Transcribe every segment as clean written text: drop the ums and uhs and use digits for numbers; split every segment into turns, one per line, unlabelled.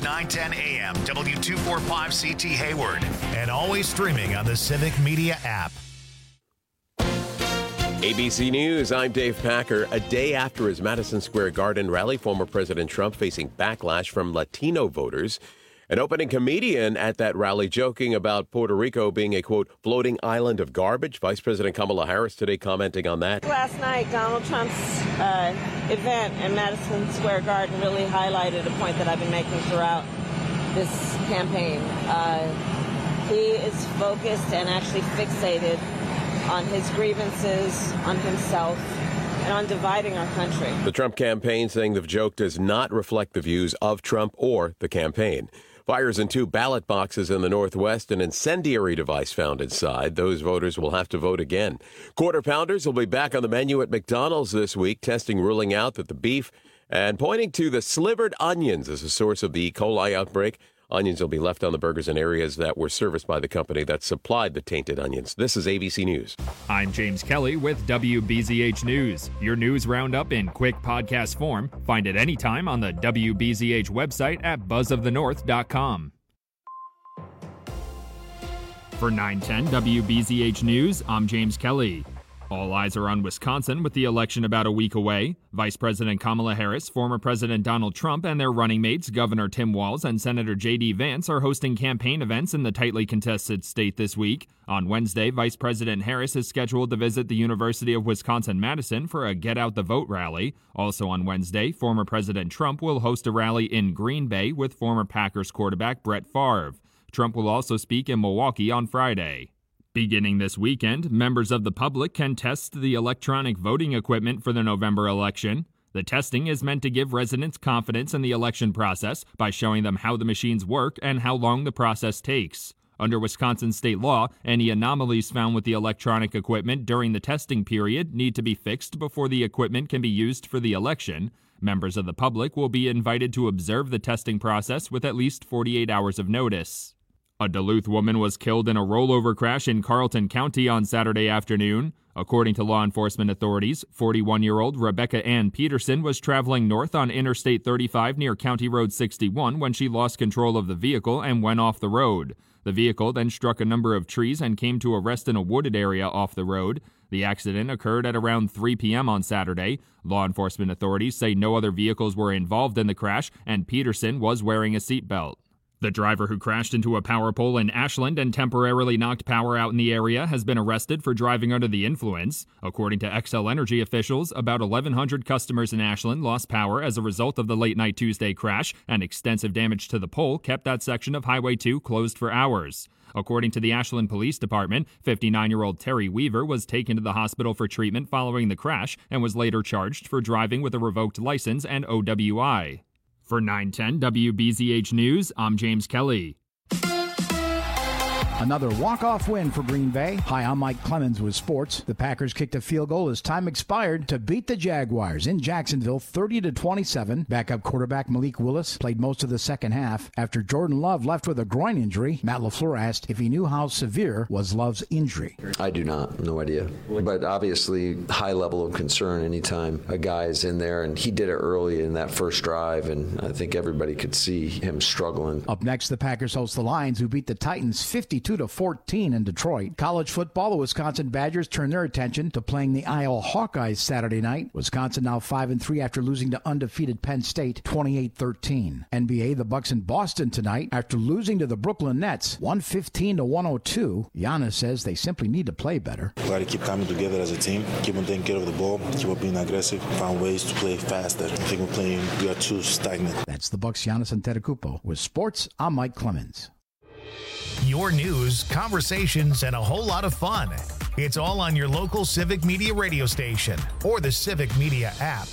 910 AM, W245CT Hayward, and always streaming on the Civic Media app.
ABC News, I'm Dave Packer. A day after his Madison Square Garden rally, former President Trump facing backlash from Latino voters. An opening comedian at that rally joking about Puerto Rico being a, quote, floating island of garbage. Vice President Kamala Harris today commenting on that.
Last night, Donald Trump's event in Madison Square Garden really highlighted a point that I've been making throughout this campaign. He is focused and actually fixated on his grievances, on himself, and on dividing our country. The
Trump campaign saying the joke does not reflect the views of Trump or the campaign. Fires in 2 ballot boxes in the Northwest, an incendiary device found inside. Those voters will have to vote again. Quarter Pounders will be back on the menu at McDonald's this week, testing ruling out that the beef and pointing to the slivered onions as a source of the E. coli outbreak. Onions will be left on the burgers in areas that were serviced by the company that supplied the tainted onions. This is ABC News.
I'm James Kelly with WBZH News. Your news roundup in quick podcast form. Find it anytime on the WBZH website at buzzofthenorth.com. For 910 WBZH News, I'm James Kelly. All eyes are on Wisconsin with the election about a week away. Vice President Kamala Harris, former President Donald Trump, and their running mates, Governor Tim Walz and Senator J.D. Vance, are hosting campaign events in the tightly contested state this week. On Wednesday, Vice President Harris is scheduled to visit the University of Wisconsin-Madison for a Get Out the Vote rally. Also on Wednesday, former President Trump will host a rally in Green Bay with former Packers quarterback Brett Favre. Trump will also speak in Milwaukee on Friday. Beginning this weekend, members of the public can test the electronic voting equipment for the November election. The testing is meant to give residents confidence in the election process by showing them how the machines work and how long the process takes. Under Wisconsin state law, any anomalies found with the electronic equipment during the testing period need to be fixed before the equipment can be used for the election. Members of the public will be invited to observe the testing process with at least 48 hours of notice. A Duluth woman was killed in a rollover crash in Carlton County on Saturday afternoon. According to law enforcement authorities, 41-year-old Rebecca Ann Peterson was traveling north on Interstate 35 near County Road 61 when she lost control of the vehicle and went off the road. The vehicle then struck a number of trees and came to a rest in a wooded area off the road. The accident occurred at around 3 p.m. on Saturday. Law enforcement authorities say no other vehicles were involved in the crash, and Peterson was wearing a seatbelt. The driver who crashed into a power pole in Ashland and temporarily knocked power out in the area has been arrested for driving under the influence. According to Xcel Energy officials, about 1,100 customers in Ashland lost power as a result of the late-night Tuesday crash, and extensive damage to the pole kept that section of Highway 2 closed for hours. According to the Ashland Police Department, 59-year-old Terry Weaver was taken to the hospital for treatment following the crash and was later charged for driving with a revoked license and OWI. For 910 WBZH News, I'm James Kelly.
Another walk-off win for Green Bay. Hi, I'm Mike Clemens with sports. The Packers kicked a field goal as time expired to beat the Jaguars in Jacksonville 30-27. Backup quarterback Malik Willis played most of the second half. After Jordan Love left with a groin injury, Matt LaFleur asked if he knew how severe was Love's injury.
I do not. No idea. But obviously, high level of concern anytime a guy is in there, and he did it early in that first drive, and I think everybody could see him struggling.
Up next, the Packers host the Lions, who beat the Titans 52-14 in Detroit. College football, the Wisconsin Badgers turn their attention to playing the Iowa Hawkeyes Saturday night. Wisconsin now 5-3 after losing to undefeated Penn State 28-13. NBA, the Bucks in Boston tonight after losing to the Brooklyn Nets 115-102. Giannis says they simply need to play better.
We got to keep coming together as a team, keep on taking care of the ball, keep on being aggressive, find ways to play faster. I think we are too stagnant.
That's the Bucks' Giannis Antetokounmpo. With sports, I'm Mike Clemens.
Your news, conversations, and a whole lot of fun. It's all on your local Civic Media radio station or the Civic Media app.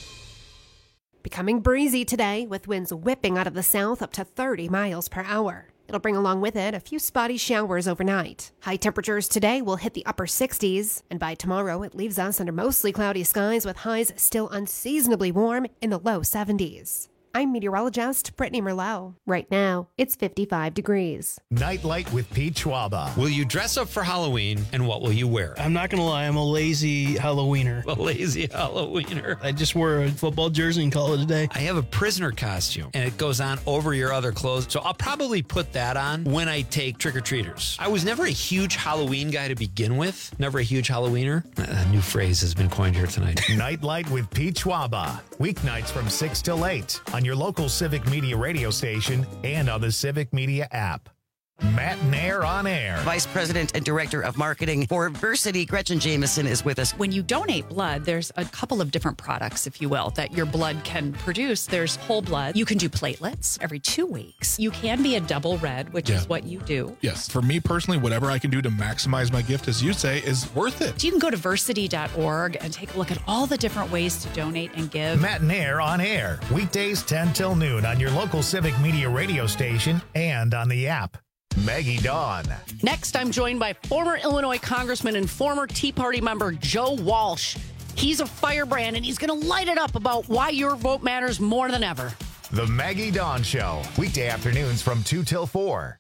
Becoming breezy today with winds whipping out of the south up to 30 miles per hour. It'll bring along with it a few spotty showers overnight. High temperatures today will hit the upper 60s, and by tomorrow it leaves us under mostly cloudy skies with highs still unseasonably warm in the low 70s. I'm meteorologist Brittany Merlot. Right now, it's 55 degrees.
Nightlight with Pete Schwaba.
Will you dress up for Halloween, and what will you wear?
I'm not going to lie, I'm a lazy Halloweener.
A lazy Halloweener.
I just wore a football jersey and call it a day.
I have a prisoner costume, and it goes on over your other clothes, so I'll probably put that on when I take trick-or-treaters. I was never a huge Halloween guy to begin with. Never a huge Halloweener. A new phrase has been coined here tonight.
Nightlight with Pete Schwaba. Weeknights from 6 till 8 on your local Civic Media radio station and on the Civic Media app. Matt Nair on air.
Vice President and Director of Marketing for Versity, Gretchen Jameson, is with us.
When you donate blood, there's a couple of different products, if you will, that your blood can produce. There's whole blood. You can do platelets every 2 weeks. You can be a double red, which is what you do.
Yes. For me personally, whatever I can do to maximize my gift, as you say, is worth it.
So you can go to versity.org and take a look at all the different ways to donate and give.
Matt Nair on air. Weekdays 10 till noon on your local Civic Media radio station and on the app. Maggie Dawn.
Next, I'm joined by former Illinois Congressman and former Tea Party member Joe Walsh. He's a firebrand, and he's going to light it up about why your vote matters more than ever.
The Maggie Dawn Show. Weekday afternoons from 2 till 4.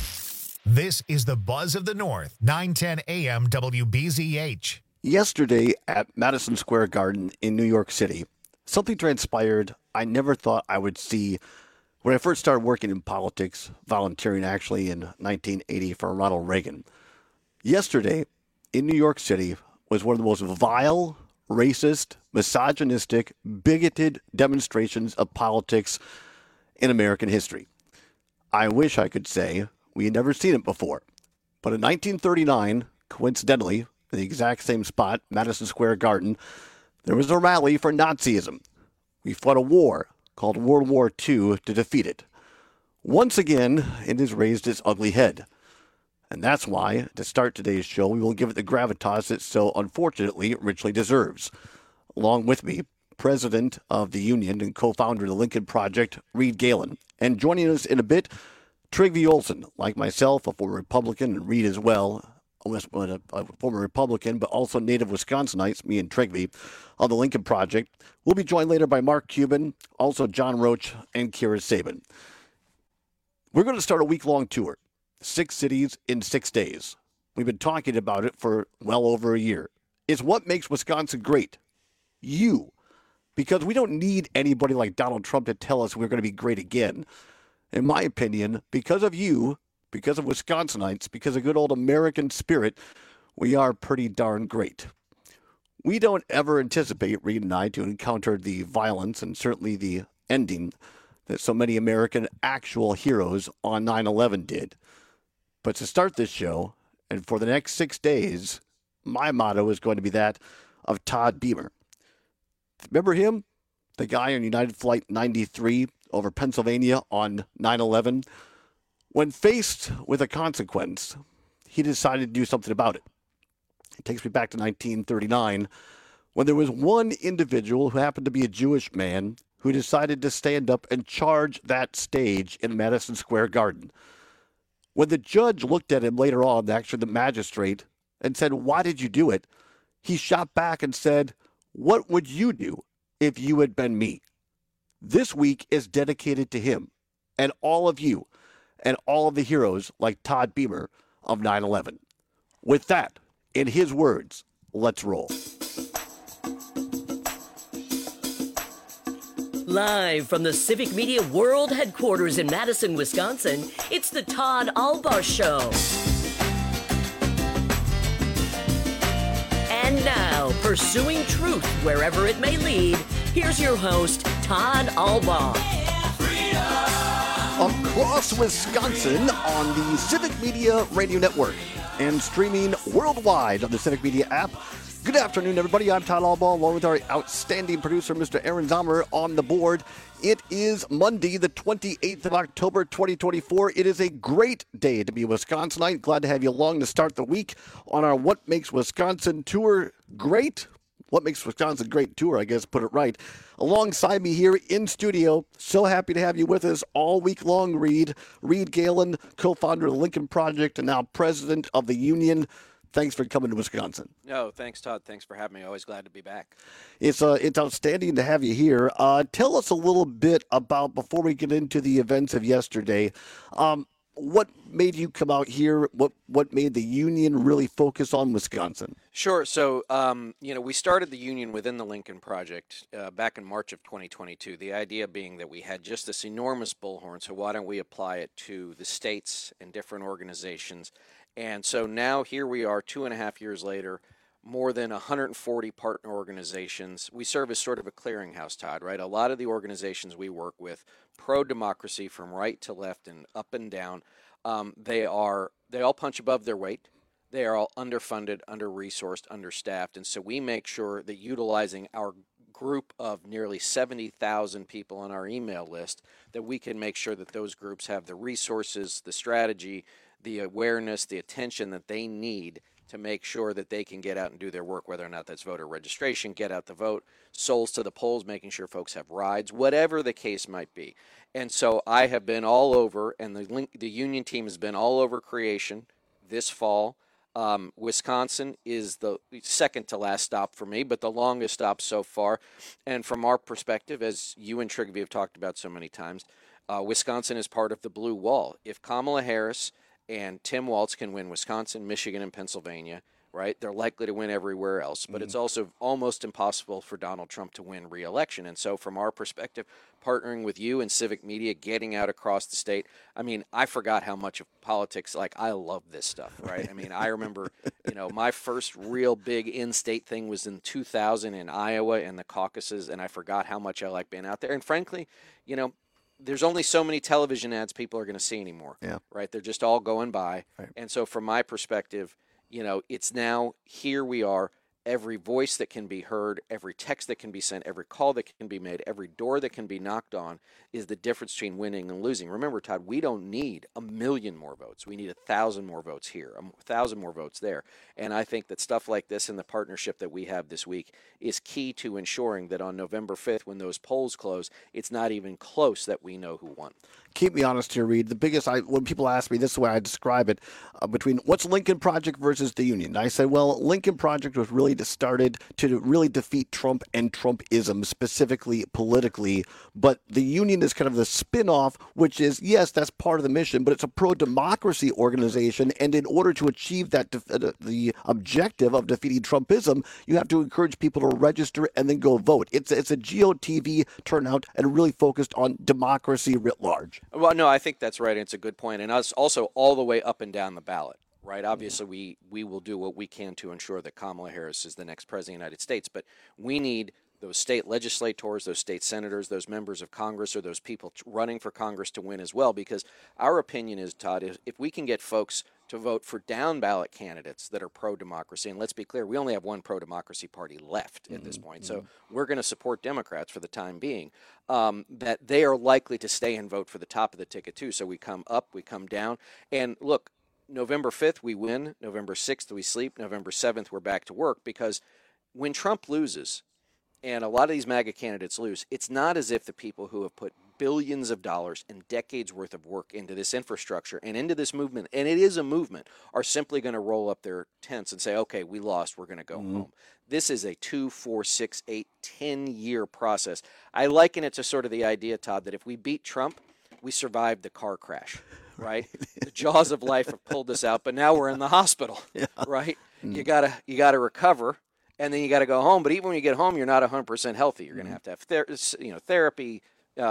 This is the Buzz of the North, 910 AM WBZH.
Yesterday at Madison Square Garden in New York City, something transpired I never thought I would see when I first started working in politics, volunteering actually in 1980 for Ronald Reagan. Yesterday in New York City was one of the most vile, racist, misogynistic, bigoted demonstrations of politics in American history. I wish I could say we had never seen it before. But in 1939, coincidentally, in the exact same spot, Madison Square Garden, there was a rally for Nazism. We fought a war called World War II to defeat it. Once again, it has raised its ugly head. And that's why, to start today's show, we will give it the gravitas it so unfortunately richly deserves. Along with me, President of the Union and co-founder of the Lincoln Project, Reed Galen. And joining us in a bit, Trygve Olsen, like myself, a former Republican, and Reed as well, a former Republican, but also native Wisconsinites, me and Trygve, of the Lincoln Project. We'll be joined later by Mark Cuban, also John Roach, and Kira Sabin. We're going to start a week-long tour, 6 cities in 6 days. We've been talking about it for well over a year. It's what makes Wisconsin great. You. Because we don't need anybody like Donald Trump to tell us we're going to be great again. In my opinion, because of you, because of Wisconsinites, because of good old American spirit, we are pretty darn great. We don't ever anticipate, Reed and I, to encounter the violence and certainly the ending that so many American actual heroes on 9/11 did. But to start this show, and for the next 6 days, my motto is going to be that of Todd Beamer. Remember him? The guy on United Flight 93 over Pennsylvania on 9/11? When faced with a consequence, he decided to do something about it. It takes me back to 1939, when there was one individual who happened to be a Jewish man who decided to stand up and charge that stage in Madison Square Garden. When the judge looked at him later on, actually the magistrate, and said, "Why did you do it?" he shot back and said, "What would you do if you had been me?" This week is dedicated to him and all of you and all of the heroes like Todd Beamer of 9/11. With that, in his words, let's roll.
Live from the Civic Media World Headquarters in Madison, Wisconsin, it's the Todd Albaugh Show. And now, pursuing truth wherever it may lead, here's your host, Todd Albaugh.
Across Wisconsin on the Civic Media Radio Network and streaming worldwide on the Civic Media app. Good afternoon, everybody. I'm Todd Albaugh, along with our outstanding producer, Mr. Aaron Zomer, on the board. It is Monday, the 28th of October, 2024. It is a great day to be a Wisconsinite. Glad to have you along to start the week on our What Makes Wisconsin Tour great. What Makes Wisconsin Great tour, I guess, put it right. Alongside me here in studio, so happy to have you with us all week long, Reed. Reed Galen, co-founder of the Lincoln Project and now president of the Union. thanks for coming to Wisconsin.
No, thanks, Todd. Thanks for having me. Always glad to be back.
It's outstanding to have you here. Tell us a little bit about, before we get into the events of yesterday, what made you come out here? What made the union really focus on Wisconsin?
Sure. So, we started the union within the Lincoln Project back in March of 2022. The idea being that we had just this enormous bullhorn, so why don't we apply it to the states and different organizations? And so now here we are 2.5 years later, more than 140 partner organizations. We serve as sort of a clearinghouse, Todd, right? A lot of the organizations we work with, pro-democracy from right to left and up and down, they all punch above their weight. They are all underfunded, under-resourced, understaffed. And so we make sure that utilizing our group of nearly 70,000 people on our email list, that we can make sure that those groups have the resources, the strategy, the awareness, the attention that they need to make sure that they can get out and do their work, whether or not that's voter registration, get out the vote, souls to the polls, making sure folks have rides, whatever the case might be. And so I have been all over, and the union team has been all over creation this fall. Wisconsin is the second to last stop for me, but the longest stop so far. And from our perspective, as you and Trigby have talked about so many times, Wisconsin is part of the blue wall. If Kamala Harris and Tim Walz can win Wisconsin, Michigan, and Pennsylvania, right, they're likely to win everywhere else. But it's also almost impossible for Donald Trump to win re-election. And so from our perspective, partnering with you and civic media, getting out across the state, I mean, I forgot how much of politics, like, I love this stuff, right? I mean, I remember, my first real big in-state thing was in 2000 in Iowa and the caucuses, and I forgot how much I like being out there. And frankly, there's only so many television ads people are going to see anymore, right? They're just all going by. Right. And so from my perspective, it's now, here we are, every voice that can be heard, every text that can be sent, every call that can be made, every door that can be knocked on is the difference between winning and losing. Remember, Todd, we don't need 1 million more votes. We need 1,000 more votes here, 1,000 more votes there. And I think that stuff like this and the partnership that we have this week is key to ensuring that on November 5th, when those polls close, it's not even close that we know who won.
Keep me honest here, Reed. The biggest, when people ask me, this is the way I describe it, between what's Lincoln Project versus the Union. I say, well, Lincoln Project was really started to really defeat Trump and Trumpism, specifically politically. But the Union is kind of the spin-off, which is, yes, that's part of the mission, but it's a pro-democracy organization. And in order to achieve that, the objective of defeating Trumpism, you have to encourage people to register and then go vote. It's a GOTV turnout and really focused on democracy writ large.
Well, no, I think that's right. And it's a good point. And us also all the way up and down the ballot, right? Obviously, we will do what we can to ensure that Kamala Harris is the next president of the United States. But we need those state legislators, those state senators, those members of Congress, or those people running for Congress to win as well. Because our opinion is, Todd, if we can get folks to vote for down-ballot candidates that are pro-democracy, and let's be clear, we only have one pro-democracy party left at this point, so we're going to support Democrats for the time being, that they are likely to stay and vote for the top of the ticket too. So we come up, we come down, and look, November 5th we win, November 6th we sleep, November 7th we're back to work, because when Trump loses, and a lot of these MAGA candidates lose, it's not as if the people who have put billions of dollars and decades worth of work into this infrastructure and into this movement, and it is a movement, are simply going to roll up their tents and say, okay, we lost, we're going to go home. This is a 2, 4, 6, 8, 10-year process. I liken it to sort of the idea, Todd, that if we beat Trump, we survived the car crash, right? The jaws of life have pulled us out, but now we're in the hospital, right? You gotta recover. And then you got to go home. But even when you get home, you're not 100% healthy. You're going to have therapy,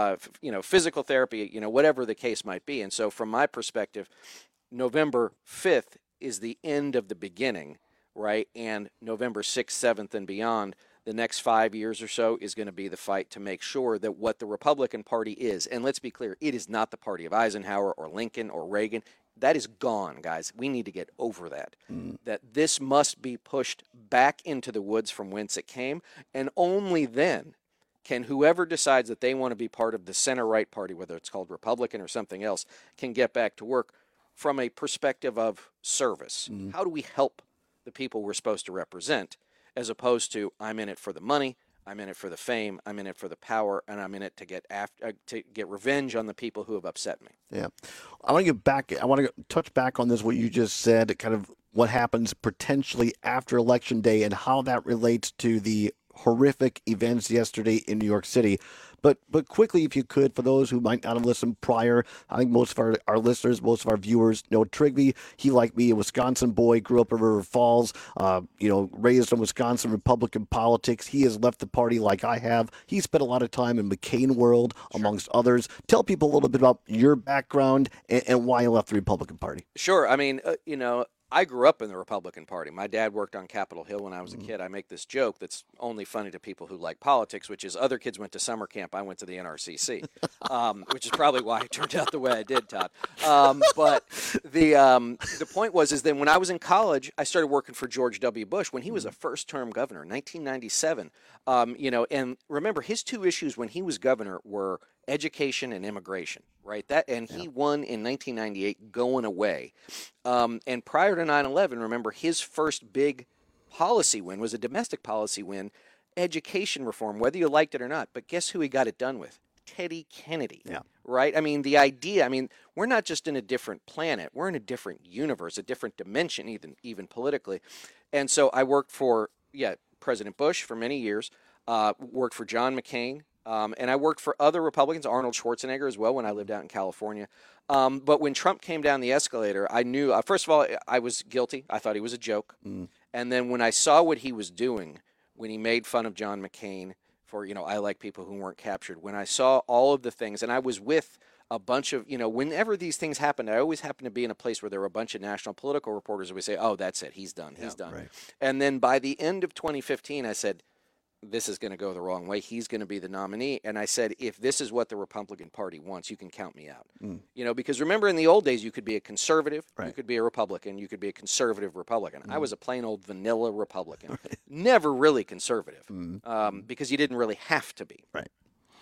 physical therapy, whatever the case might be. And so from my perspective, November 5th is the end of the beginning, right? And November 6th, 7th, and beyond, the next 5 years or so is going to be the fight to make sure that what the Republican Party is, and let's be clear, it is not the party of Eisenhower or Lincoln or Reagan. That is gone, guys. We need to get over that. That this must be pushed back into the woods from whence it came, and only then can whoever decides that they want to be part of the center-right party, whether it's called Republican or something else, can get back to work from a perspective of service. How do we help the people we're supposed to represent, as opposed to, I'm in it for the money, I'm in it for the fame, I'm in it for the power, and I'm in it to get revenge on the people who have upset me.
Yeah. I want to get back. I want to touch back on this, what you just said, kind of what happens potentially after Election Day and how that relates to the horrific events yesterday in New York City. But quickly, if you could, for those who might not have listened prior, I think most of our listeners, most of our viewers know Trigby. He, like me, a Wisconsin boy, grew up in River Falls, raised in Wisconsin Republican politics. He has left the party like I have. He spent a lot of time in McCain world, amongst others. Tell people a little bit about your background and why you left the Republican Party.
Sure. I mean, I grew up in the Republican Party. My dad worked on Capitol Hill when I was a kid. I make this joke that's only funny to people who like politics, which is other kids went to summer camp. I went to the NRCC, which is probably why it turned out the way I did, Todd. But the point is then when I was in college, I started working for George W. Bush when he was a first-term governor, 1997. And remember, his two issues when he was governor were education and immigration, right? He won in 1998 going away. And prior to 9/11, remember, his first big policy win was a domestic policy win, education reform, whether you liked it or not. But guess who he got it done with? Teddy Kennedy, right? I mean, the idea, we're not just in a different planet. We're in a different universe, a different dimension, even politically. And so I worked for, President Bush for many years, worked for John McCain, and I worked for other Republicans, Arnold Schwarzenegger as well, when I lived out in California. But when Trump came down the escalator, I knew, first of all, I was guilty. I thought he was a joke. And then when I saw what he was doing, when he made fun of John McCain for, I like people who weren't captured, when I saw all of the things, and I was with a bunch of, whenever these things happened, I always happened to be in a place where there were a bunch of national political reporters who would say, oh, that's it, he's done, he's done. Right. And then by the end of 2015, I said, this is going to go the wrong way. He's going to be the nominee. And I said, if this is what the Republican Party wants, you can count me out. Because remember in the old days, you could be a conservative, you could be a Republican, you could be a conservative Republican. I was a plain old vanilla Republican, never really conservative, because you didn't really have to be.
Right.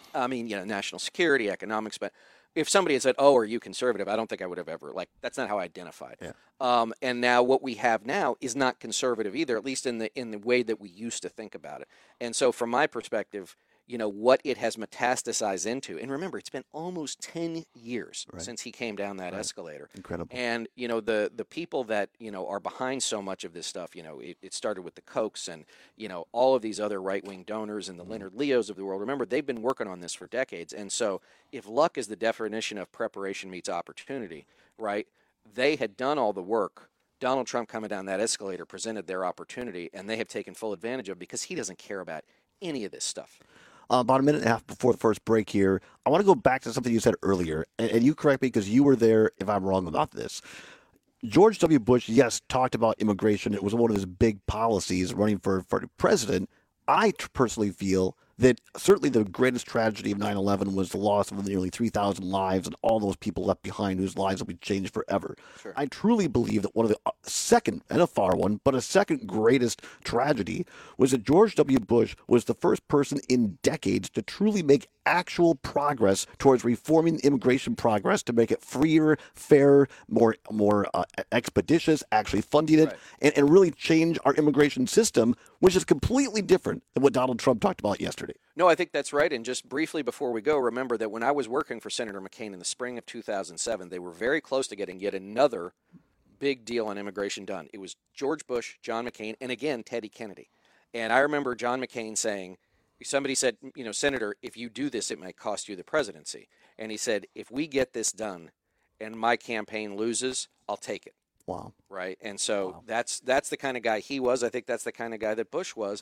National security, economics, but if somebody had said, oh, are you conservative? I don't think I would have ever, that's not how I identified. Yeah. And now what we have now is not conservative either, at least in the way that we used to think about it. And so from my perspective, what it has metastasized into, and remember, it's been almost 10 years since he came down that escalator.
Incredible.
And, the people that, are behind so much of this stuff, it started with the Kochs and, all of these other right-wing donors and the Leonard Leos of the world. Remember, they've been working on this for decades. And so if luck is the definition of preparation meets opportunity, right, they had done all the work. Donald Trump coming down that escalator presented their opportunity, and they have taken full advantage of it because he doesn't care about any of this stuff.
About a minute and a half before the first break here, I want to go back to something you said earlier, and you correct me because you were there if I'm wrong about this. George W. Bush, yes, talked about immigration. It was one of his big policies running for president. I personally feel that certainly the greatest tragedy of 9/11 was the loss of nearly 3,000 lives and all those people left behind whose lives will be changed forever.
Sure.
I truly believe that one of the second, and a far one, but a second greatest tragedy was that George W. Bush was the first person in decades to truly make actual progress towards reforming the immigration progress to make it freer, fairer, more expeditious, actually funding it, and really change our immigration system, which is completely different than what Donald Trump talked about yesterday.
No, I think that's right. And just briefly before we go, remember that when I was working for Senator McCain in the spring of 2007, they were very close to getting yet another big deal on immigration done. It was George Bush, John McCain, and again, Teddy Kennedy. And I remember John McCain saying, somebody said, Senator, if you do this, it might cost you the presidency. And he said, if we get this done and my campaign loses, I'll take it.
Wow.
Right. And so that's the kind of guy he was. I think that's the kind of guy that Bush was.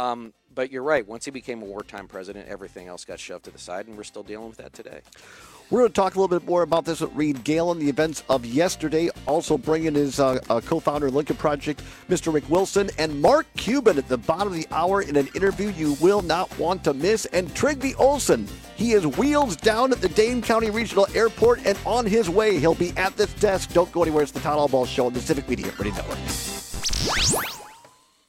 But you're right. Once he became a wartime president, everything else got shoved to the side, and we're still dealing with that today.
We're going to talk a little bit more about this with Reed Galen, the events of yesterday. Also bringing his co-founder of Lincoln Project, Mr. Rick Wilson, and Mark Cuban at the bottom of the hour in an interview you will not want to miss. And Trygve Olsen, he is wheels down at the Dane County Regional Airport and on his way. He'll be at this desk. Don't go anywhere. It's the Todd Albaugh Show on the Civic Media Radio Network.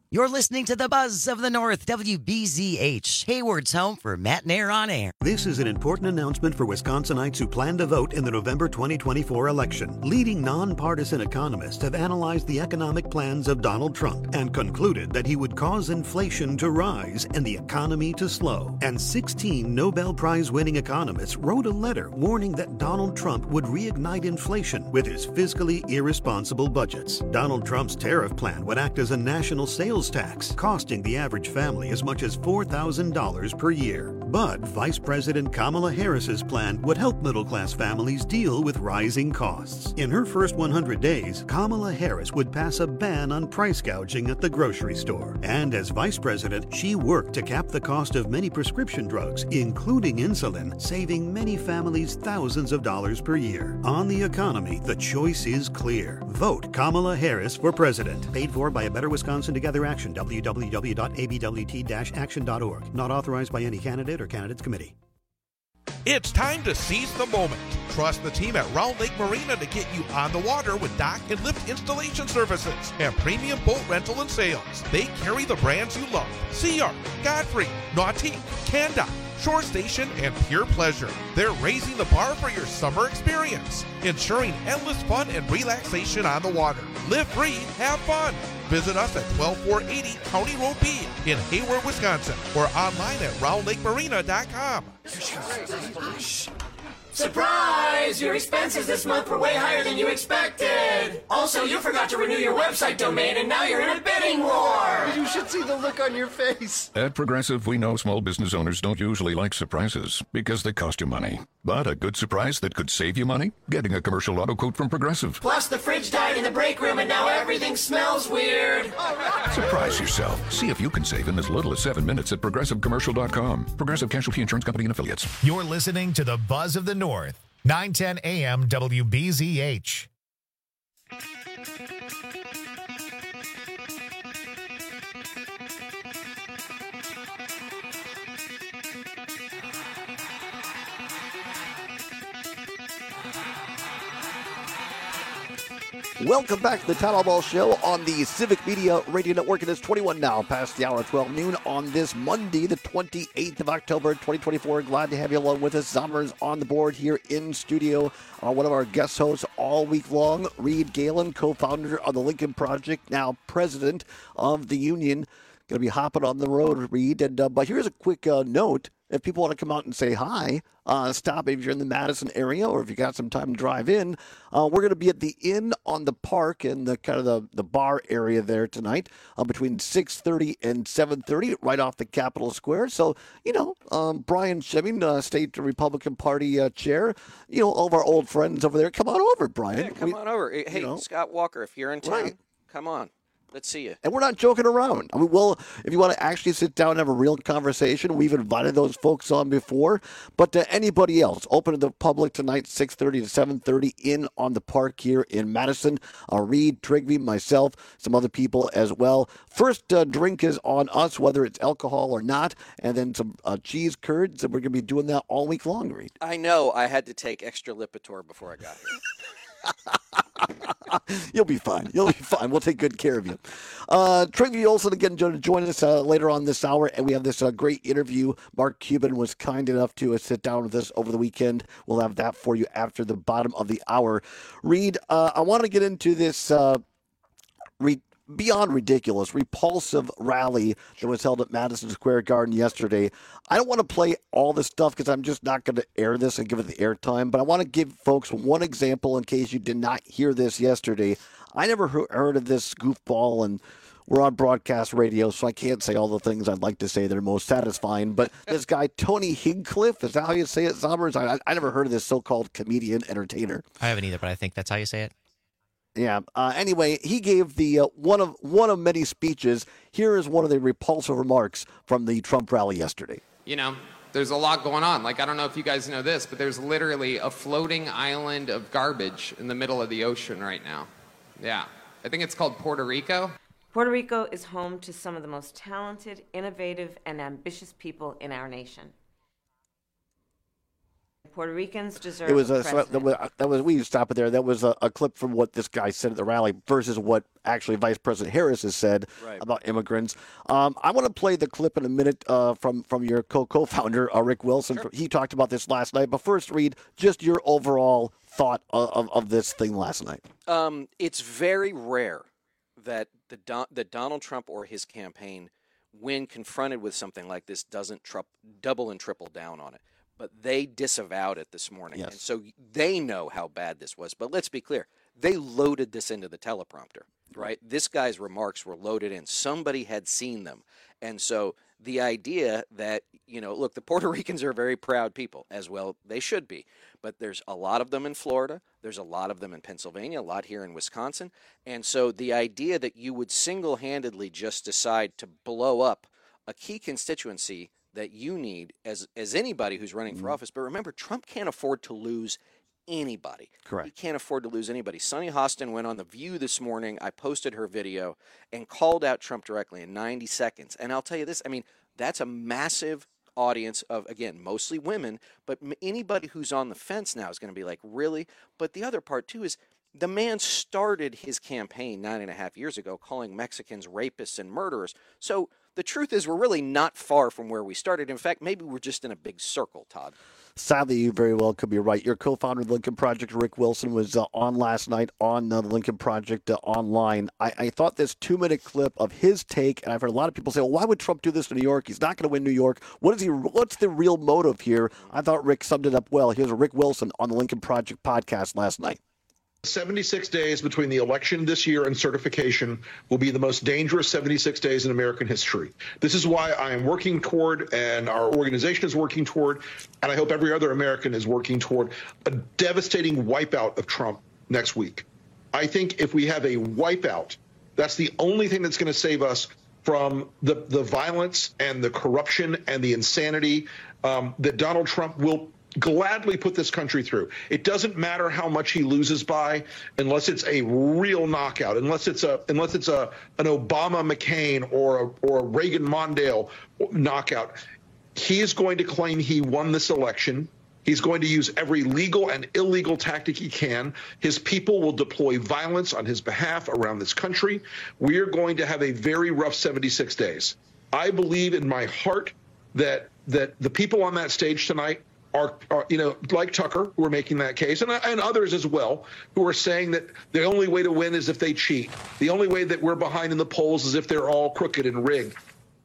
You're listening to the Buzz of the North, WBZH, Hayward's home for Matt Nair on Air.
This is an important announcement for Wisconsinites who plan to vote in the November 2024 election. Leading nonpartisan economists have analyzed the economic plans of Donald Trump and concluded that he would cause inflation to rise and the economy to slow. And 16 Nobel Prize-winning economists wrote a letter warning that Donald Trump would reignite inflation with his fiscally irresponsible budgets. Donald Trump's tariff plan would act as a national sales tax, costing the average family as much as $4,000 per year. But Vice President Kamala Harris's plan would help middle-class families deal with rising costs. In her first 100 days, Kamala Harris would pass a ban on price gouging at the grocery store. And as Vice President, she worked to cap the cost of many prescription drugs, including insulin, saving many families thousands of dollars per year. On the economy, the choice is clear. Vote Kamala Harris for president. Paid for by A Better Wisconsin Together Action, www.abwt-action.org. Not authorized by any candidate or candidates committee.
It's time to seize the moment. Trust the team at Round Lake Marina to get you on the water with dock and lift installation services and premium boat rental and sales. They carry the brands you love: Sea Ark, Godfrey, Nautique, Canda, Shore Station, and Pure Pleasure. They're raising the bar for your summer experience, ensuring endless fun and relaxation on the water. Live free, have fun. Visit us at 12480 County Road B in Hayward, Wisconsin, or online at roundlakemarina.com.
Surprise! Your expenses this month were way higher than you expected. Also, you forgot to renew your website domain, and now you're in a bidding war.
You should see the look on your face.
At Progressive, we know small business owners don't usually like surprises because they cost you money. But a good surprise that could save you money? Getting a commercial auto quote from Progressive.
Plus, the fridge died in the break room, and now everything smells weird.
Surprise yourself. See if you can save in as little as 7 minutes at ProgressiveCommercial.com. Progressive Casualty Insurance Company and Affiliates.
You're listening to the Buzz of the North, 910 AM WBZH.
Welcome back to the Town Hall Ball Show on the Civic Media Radio Network. It is 21 now, past the hour of 12 noon on this Monday, the 28th of October, 2024. Glad to have you along with us. Zombers on the board here in studio. One of our guest hosts all week long, Reed Galen, co-founder of the Lincoln Project, now president of the union. Going to be hopping on the road, Reed. And but here's a quick note. If people want to come out and say hi, stop if you're in the Madison area or if you got some time to drive in. We're going to be at the Inn on the Park in the kind of the bar area there tonight between 6:30 and 7:30, right off the Capitol Square. So, Brian Shemming, State Republican Party chair, all of our old friends over there. Come on over, Brian.
Yeah, come on over. Hey, Scott Walker, if you're in town, come on. Let's see you.
And we're not joking around. I mean, well, if you want to actually sit down and have a real conversation, we've invited those folks on before. But anybody else, open to the public tonight, 6:30 to 7:30, in on the park here in Madison. Reed, Trigby, myself, some other people as well. First drink is on us, whether it's alcohol or not, and then some cheese curds, and we're going to be doing that all week long, Reed.
I know. I had to take extra Lipitor before I got here.
You'll be fine. You'll be fine. We'll take good care of you. Trigby Olson again to join us later on this hour, and we have this great interview. Mark Cuban was kind enough to sit down with us over the weekend. We'll have that for you after the bottom of the hour. Reed, I want to get into this beyond ridiculous, repulsive rally that was held at Madison Square Garden yesterday. I don't want to play all this stuff because I'm just not going to air this and give it the airtime, but I want to give folks one example in case you did not hear this yesterday. I never heard of this goofball, and we're on broadcast radio, so I can't say all the things I'd like to say that are most satisfying, but this guy, Tony Hinchcliffe, is that how you say it, Zombers? I never heard of this so-called comedian entertainer.
I haven't either, but I think that's how you say it.
Yeah. Anyway, he gave the one of many speeches. Here is one of the repulsive remarks from the Trump rally yesterday.
There's a lot going on. I don't know if you guys know this, but there's literally a floating island of garbage in the middle of the ocean right now. Yeah. I think it's called Puerto Rico.
Puerto Rico is home to some of the most talented, innovative, and ambitious people in our nation. Puerto Ricans deserve
It was
a president.
that was we stop it there. That was a clip from what this guy said at the rally versus what actually Vice President Harris has said about immigrants. I want to play the clip in a minute from your co-founder Rick Wilson. Sure. He talked about this last night. But first, Reed, just your overall thought of this thing last night.
It's very rare that that Donald Trump or his campaign, when confronted with something like this, doesn't double and triple down on it. But they disavowed it this morning. Yes. And so they know how bad this was. But let's be clear. They loaded this into the teleprompter, right? This guy's remarks were loaded in. Somebody had seen them. And so the idea that, look, the Puerto Ricans are very proud people, as well they should be. But there's a lot of them in Florida. There's a lot of them in Pennsylvania, a lot here in Wisconsin. And so the idea that you would single-handedly just decide to blow up a key constituency that you need as anybody who's running for office. But remember, Trump can't afford to lose anybody.
Correct.
He can't afford to lose anybody. Sunny Hostin went on The View this morning. I posted her video and called out Trump directly in 90 seconds. And I'll tell you this, that's a massive audience of, again, mostly women, but anybody who's on the fence now is going to be like, really? But the other part, too, is the man started his campaign 9.5 years ago calling Mexicans rapists and murderers. So the truth is we're really not far from where we started. In fact, maybe we're just in a big circle, Todd.
Sadly, you very well could be right. Your co-founder of the Lincoln Project, Rick Wilson, was on last night on the Lincoln Project online. I thought this 2-minute clip of his take, and I've heard a lot of people say, well, why would Trump do this in New York? He's not going to win New York. What's the real motive here? I thought Rick summed it up well. Here's Rick Wilson on the Lincoln Project podcast last night.
76 days between the election this year and certification will be the most dangerous 76 days in American history. This is why I am working toward, and our organization is working toward, and I hope every other American is working toward, a devastating wipeout of Trump next week. I think if we have a wipeout, that's the only thing that's going to save us from the violence and the corruption and the insanity that Donald Trump will gladly put this country through. It doesn't matter how much he loses by, unless it's a real knockout, unless it's an Obama McCain or a Reagan Mondale knockout. He is going to claim he won this election. He's going to use every legal and illegal tactic he can. His people will deploy violence on his behalf around this country. We are going to have a very rough 76 days. I believe in my heart that the people on that stage tonight are like Tucker, who are making that case, and others as well, who are saying that the only way to win is if they cheat. The only way that we're behind in the polls is if they're all crooked and rigged.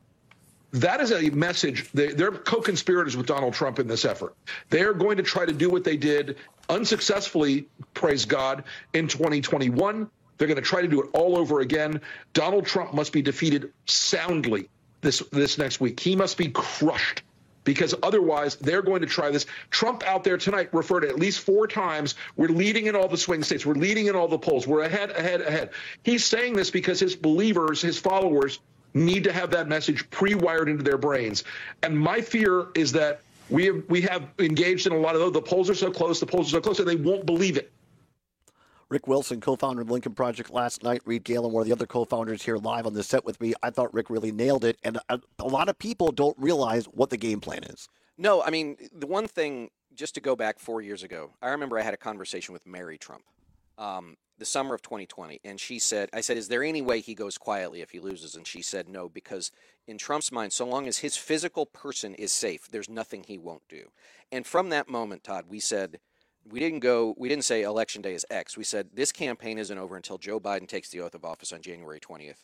That is a message. They're co-conspirators with Donald Trump in this effort. They're going to try to do what they did unsuccessfully, praise God, in 2021. They're going to try to do it all over again. Donald Trump must be defeated soundly this next week. He must be crushed, because otherwise they're going to try this. Trump out there tonight referred at least 4 times, we're leading in all the swing states, we're leading in all the polls, we're ahead. He's saying this because his believers, his followers, need to have that message pre-wired into their brains. And my fear is that we have engaged in a lot of, the polls are so close, and they won't believe it.
Rick Wilson, co-founder of the Lincoln Project last night. Reed Galen, one of the other co-founders, here live on the set with me. I thought Rick really nailed it, and a lot of people don't realize what the game plan is.
No, the one thing, just to go back 4 years ago, I remember I had a conversation with Mary Trump the summer of 2020, and I said, is there any way he goes quietly if he loses? And she said no, because in Trump's mind, so long as his physical person is safe, there's nothing he won't do. And from that moment, Todd, we said, we didn't say election day is X. We said this campaign isn't over until Joe Biden takes the oath of office on January 20th,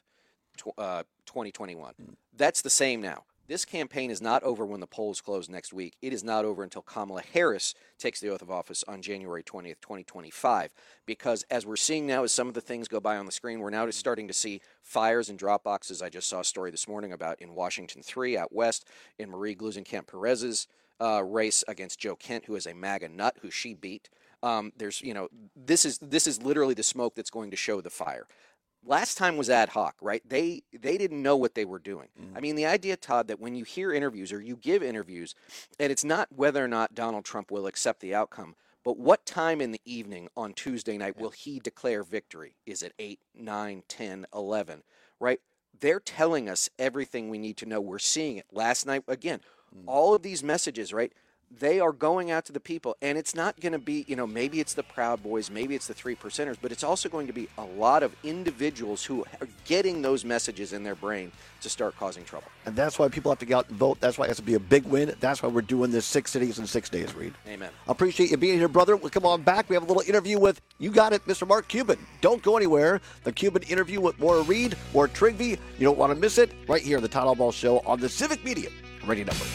2021. That's the same now. This campaign is not over when the polls close next week. It is not over until Kamala Harris takes the oath of office on January 20th, 2025. Because as we're seeing now, as some of the things go by on the screen, we're now starting to see fires and drop boxes. I just saw a story this morning about in Washington 3 out west, in Marie Gluesenkamp-Perez's race against Joe Kent, who is a MAGA nut who she beat. This is literally the smoke that's going to show the fire. Last time was ad hoc, right? They didn't know what they were doing. The idea, Todd, that when you hear interviews or you give interviews, and it's not whether or not Donald Trump will accept the outcome, but what time in the evening on Tuesday night will he declare victory? Is it 8, 9, 10, 11, right? They're telling us everything we need to know. We're seeing it. Last night, again, all of these messages, right? They are going out to the people, and it's not going to be, maybe it's the Proud Boys, maybe it's the 3%ers, but it's also going to be a lot of individuals who are getting those messages in their brain to start causing trouble.
And that's why people have to get out and vote. That's why it has to be a big win. That's why we're doing this 6 cities in 6 days, Reed.
Amen.
I appreciate you being here, brother. We'll come on back. We have a little interview with, you got it, Mr. Mark Cuban. Don't go anywhere. The Cuban interview with Maura Reed, Maura Trigby. You don't want to miss it right here on the Todd Albaugh Show on the Civic Media Radio Network.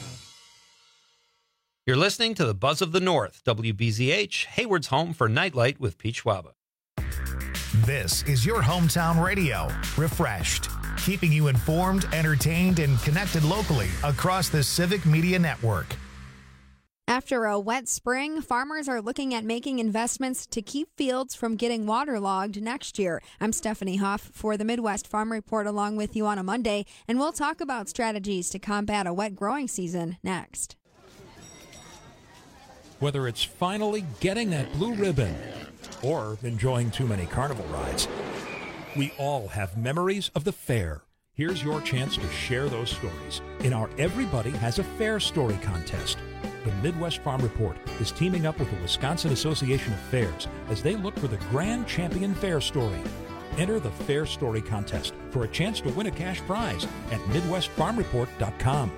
You're listening to the Buzz of the North, WBZH, Hayward's home for Nightlight with Pete Schwaba.
This is your hometown radio, refreshed, keeping you informed, entertained, and connected locally across the Civic Media Network.
After a wet spring, farmers are looking at making investments to keep fields from getting waterlogged next year. I'm Stephanie Hoff for the Midwest Farm Report along with you on a Monday, and we'll talk about strategies to combat a wet growing season next.
Whether it's finally getting that blue ribbon or enjoying too many carnival rides, we all have memories of the fair. Here's your chance to share those stories in our Everybody Has a Fair Story contest. The Midwest Farm Report is teaming up with the Wisconsin Association of Fairs as they look for the Grand Champion Fair Story. Enter the Fair Story contest for a chance to win a cash prize at MidwestFarmReport.com.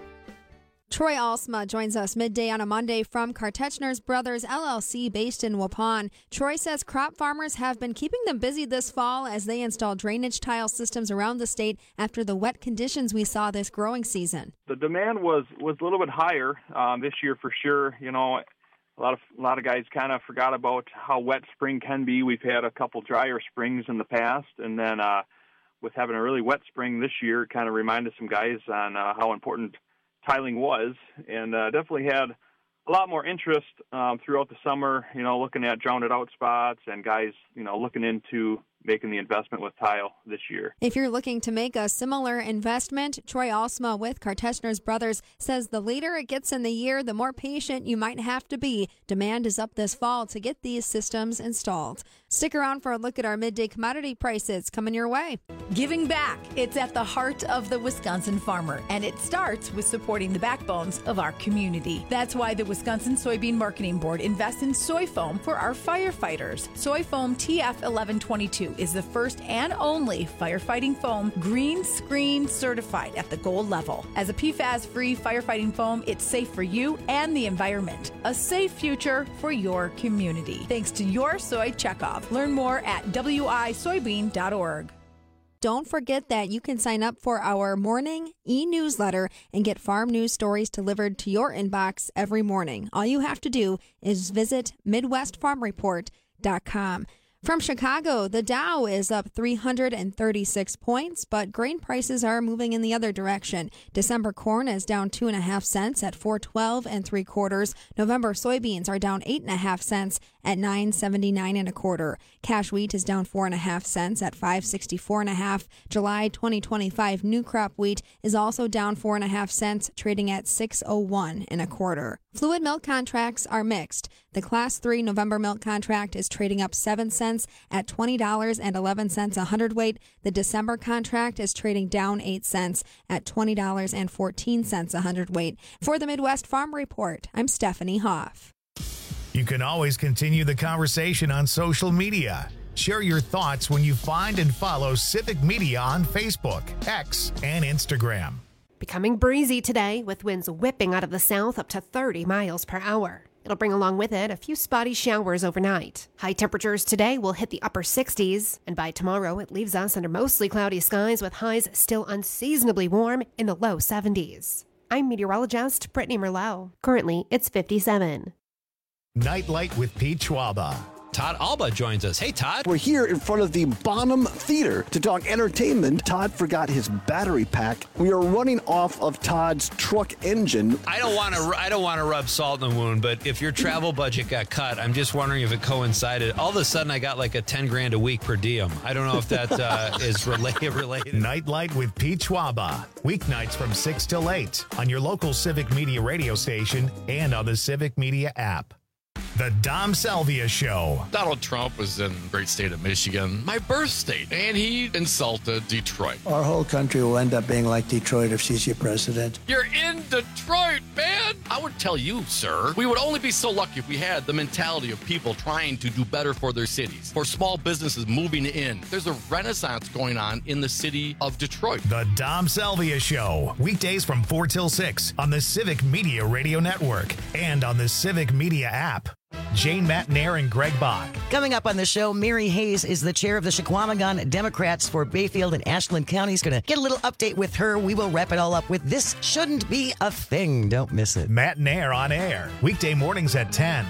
Troy Alsma joins us midday on a Monday from Kartechner's Brothers LLC based in Waupun. Troy says crop farmers have been keeping them busy this fall as they install drainage tile systems around the state after the wet conditions we saw this growing season.
The demand was a little bit higher this year for sure. You know, a lot of guys kind of forgot about how wet spring can be. We've had a couple drier springs in the past, and then with having a really wet spring this year, it kind of reminded some guys on how important tiling was, and definitely had a lot more interest throughout the summer, looking at drowned out spots and guys, looking into making the investment with tile this year.
If you're looking to make a similar investment, Troy Alsma with Kartechner's Brothers says the later it gets in the year, the more patient you might have to be. Demand is up this fall to get these systems installed. Stick around for a look at our midday commodity prices coming your way.
Giving back. It's at the heart of the Wisconsin farmer, and it starts with supporting the backbones of our community. That's why the Wisconsin Soybean Marketing Board invests in soy foam for our firefighters. Soy foam TF 1122 is the first and only firefighting foam green screen certified at the gold level. As a PFAS-free firefighting foam, it's safe for you and the environment. A safe future for your community. Thanks to your soy checkoff. Learn more at wisoybean.org.
Don't forget that you can sign up for our morning e-newsletter and get farm news stories delivered to your inbox every morning. All you have to do is visit MidwestFarmReport.com. From Chicago, the Dow is up 336 points, but grain prices are moving in the other direction. December corn is down 2.5 cents at $4.12 3/4. November soybeans are down 8.5 cents at $9.79 1/4. Cash wheat is down 4.5 cents at $5.64 1/2. July 2025 new crop wheat is also down 4.5 cents, trading at $6.01 1/4. Fluid milk contracts are mixed. The Class 3 November milk contract is trading up 7 cents at $20.11 a hundredweight. The December contract is trading down 8 cents at $20.14 a hundredweight. For the Midwest Farm Report, I'm Stephanie Hoff.
You can always continue the conversation on social media. Share your thoughts when you find and follow Civic Media on Facebook, X, and Instagram.
Becoming breezy today with winds whipping out of the south up to 30 miles per hour. It'll bring along with it a few spotty showers overnight. High temperatures today will hit the upper 60s, and by tomorrow it leaves us under mostly cloudy skies with highs still unseasonably warm in the low 70s. I'm meteorologist Brittany Merlot. Currently, it's 57.
Nightlight with Pete Schwaba.
Todd Alba joins us. Hey, Todd.
We're here in front of the Bonham Theater to talk entertainment. Todd forgot his battery pack. We are running off of Todd's truck engine.
I don't want to rub salt in the wound, but if your travel budget got cut, I'm just wondering if it coincided. All of a sudden, I got like a $10,000 a week per diem. I don't know if that is related.
Nightlight with Pete Schwaba. Weeknights from 6 till 8 on your local Civic Media radio station and on the Civic Media app. The Dom Salvia Show.
Donald Trump was in the great state of Michigan, my birth state, and he insulted Detroit.
Our whole country will end up being like Detroit if she's your president.
You're in Detroit! man. I would tell you, sir, we would only be so lucky if we had the mentality of people trying to do better for their cities, for small businesses moving in. There's a renaissance going on in the city of Detroit.
The Dom Salvia Show, weekdays from 4 till 6 on the Civic Media Radio Network and on the Civic Media app. Jane Matnair and Greg Bach.
Coming up on the show, Mary Hayes is the chair of the Chequamegon Democrats for Bayfield and Ashland counties. Going to get a little update with her. We will wrap it all up with This Shouldn't Be a Thing. Don't miss it.
Matnair on air, weekday mornings at 10.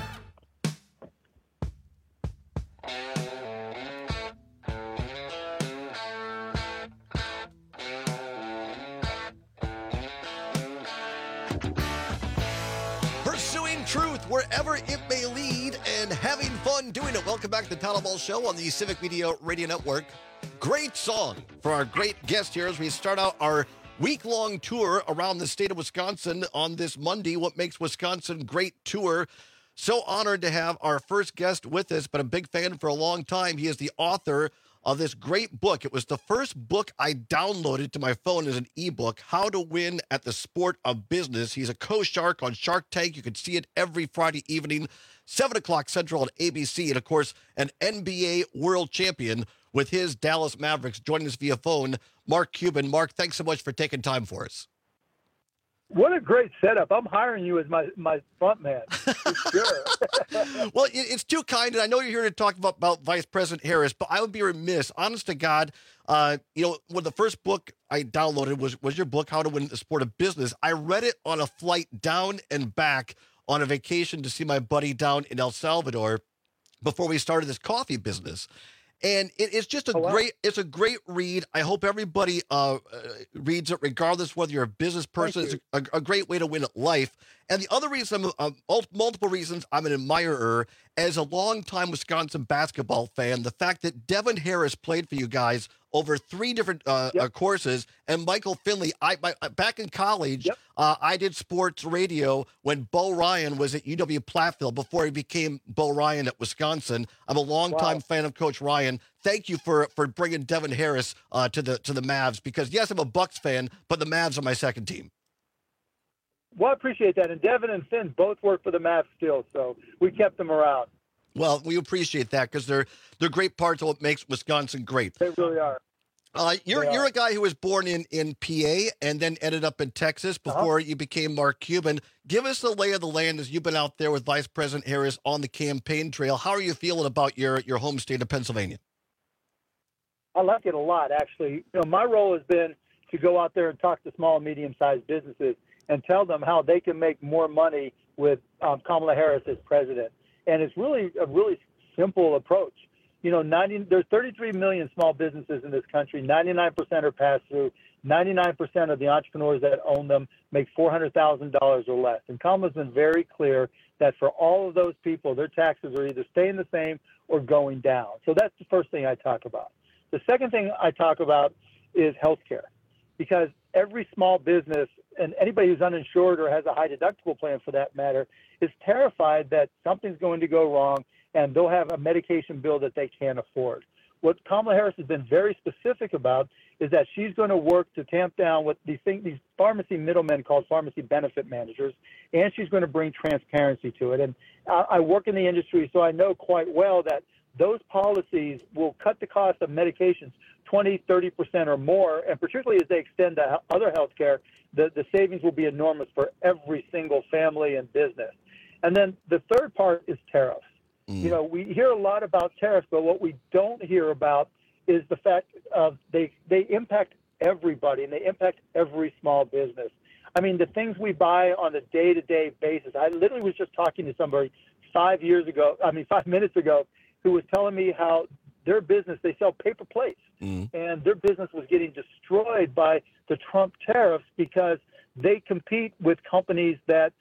Truth wherever it may lead and having fun doing it. Welcome back to the Town Ball Show on the Civic Media Radio Network. Great song for our great guest here as we start out our week-long tour around the state of Wisconsin on this Monday. What Makes Wisconsin Great tour. So honored to have our first guest with us, but a big fan for a long time. He is the author of this great book. It was the first book I downloaded to my phone as an ebook, How to Win at the Sport of Business. He's a co-shark on Shark Tank. You can see it every Friday evening, 7 o'clock Central on ABC. And, of course, an NBA world champion with his Dallas Mavericks. Joining us via phone, Mark Cuban. Mark, thanks so much for taking time for us.
What a great setup. I'm hiring you as my front man. For sure.
Well, it's too kind, and I know you're here to talk about Vice President Harris, but I would be remiss, honest to God, when the first book I downloaded was your book, How to Win the Sport of Business. I read it on a flight down and back on a vacation to see my buddy down in El Salvador before we started this coffee business. And it's just it's a great read. I hope everybody reads it, regardless whether you're a business person. It's a great way to win at life. And the other reason, multiple reasons I'm an admirer, as a longtime Wisconsin basketball fan, the fact that Devin Harris played for you guys over 3 different courses, and Michael Finley. Back in college, I did sports radio when Bo Ryan was at UW Platteville before he became Bo Ryan at Wisconsin. I'm a longtime fan of Coach Ryan. Thank you for bringing Devin Harris to the Mavs, because yes, I'm a Bucks fan, but the Mavs are my second team.
Well, I appreciate that. And Devin and Finn both work for the Mavs still, so we kept them around.
Well, we appreciate that because they're great parts of what makes Wisconsin great.
They really are.
You're a guy who was born in PA and then ended up in Texas before you became Mark Cuban. Give us the lay of the land as you've been out there with Vice President Harris on the campaign trail. How are you feeling about your home state of Pennsylvania?
I like it a lot, actually. My role has been to go out there and talk to small and medium-sized businesses and tell them how they can make more money with Kamala Harris as president. And it's really a really simple approach. There's 33 million small businesses in this country. 99% are pass-through. 99% of the entrepreneurs that own them make $400,000 or less. And Kamala's been very clear that for all of those people, their taxes are either staying the same or going down. So that's the first thing I talk about. The second thing I talk about is healthcare, because every small business and anybody who's uninsured or has a high deductible plan for that matter is terrified that something's going to go wrong and they'll have a medication bill that they can't afford. What Kamala Harris has been very specific about is that she's going to work to tamp down what these pharmacy middlemen called pharmacy benefit managers, and she's going to bring transparency to it. And I work in the industry, so I know quite well that those policies will cut the cost of medications 20, 30% or more, and particularly as they extend to other health care, the savings will be enormous for every single family and business. And then the third part is tariffs. We hear a lot about tariffs, but what we don't hear about is the fact of they impact everybody, and they impact every small business. I mean, the things we buy on a day-to-day basis. I literally was just talking to somebody 5 minutes ago, who was telling me how their business, they sell paper plates, and their business was getting destroyed by the Trump tariffs because they compete with companies that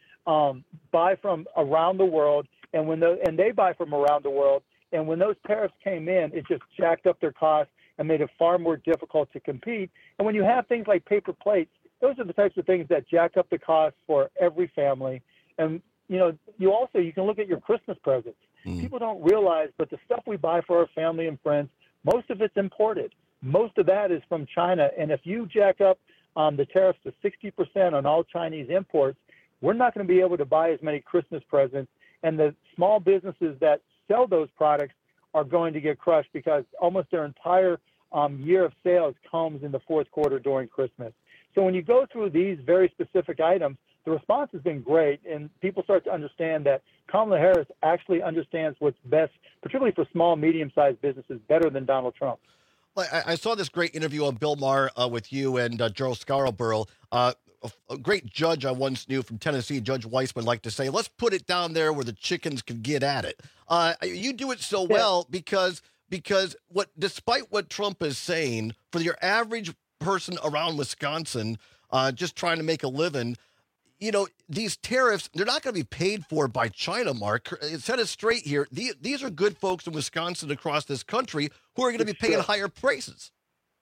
buy from around the world, and they buy from around the world. And when those tariffs came in, it just jacked up their costs and made it far more difficult to compete. And when you have things like paper plates, those are the types of things that jack up the costs for every family. And, you can look at your Christmas presents. People don't realize, but the stuff we buy for our family and friends, most of it's imported. Most of that is from China. And if you jack up the tariffs to 60% on all Chinese imports, we're not going to be able to buy as many Christmas presents. And the small businesses that sell those products are going to get crushed because almost their entire year of sales comes in the fourth quarter during Christmas. So when you go through these very specific items, the response has been great, and people start to understand that Kamala Harris actually understands what's best, particularly for small, medium-sized businesses, better than Donald Trump.
Well, I saw this great interview on Bill Maher with you and Joe Scarborough. A great judge I once knew from Tennessee, Judge Weissman, liked to say, let's put it down there where the chickens can get at it. You do it so well because despite what Trump is saying, for your average person around Wisconsin just trying to make a living, these tariffs, they're not going to be paid for by China, Mark. Set it straight here. These are good folks in Wisconsin across this country who are going to be paying higher prices.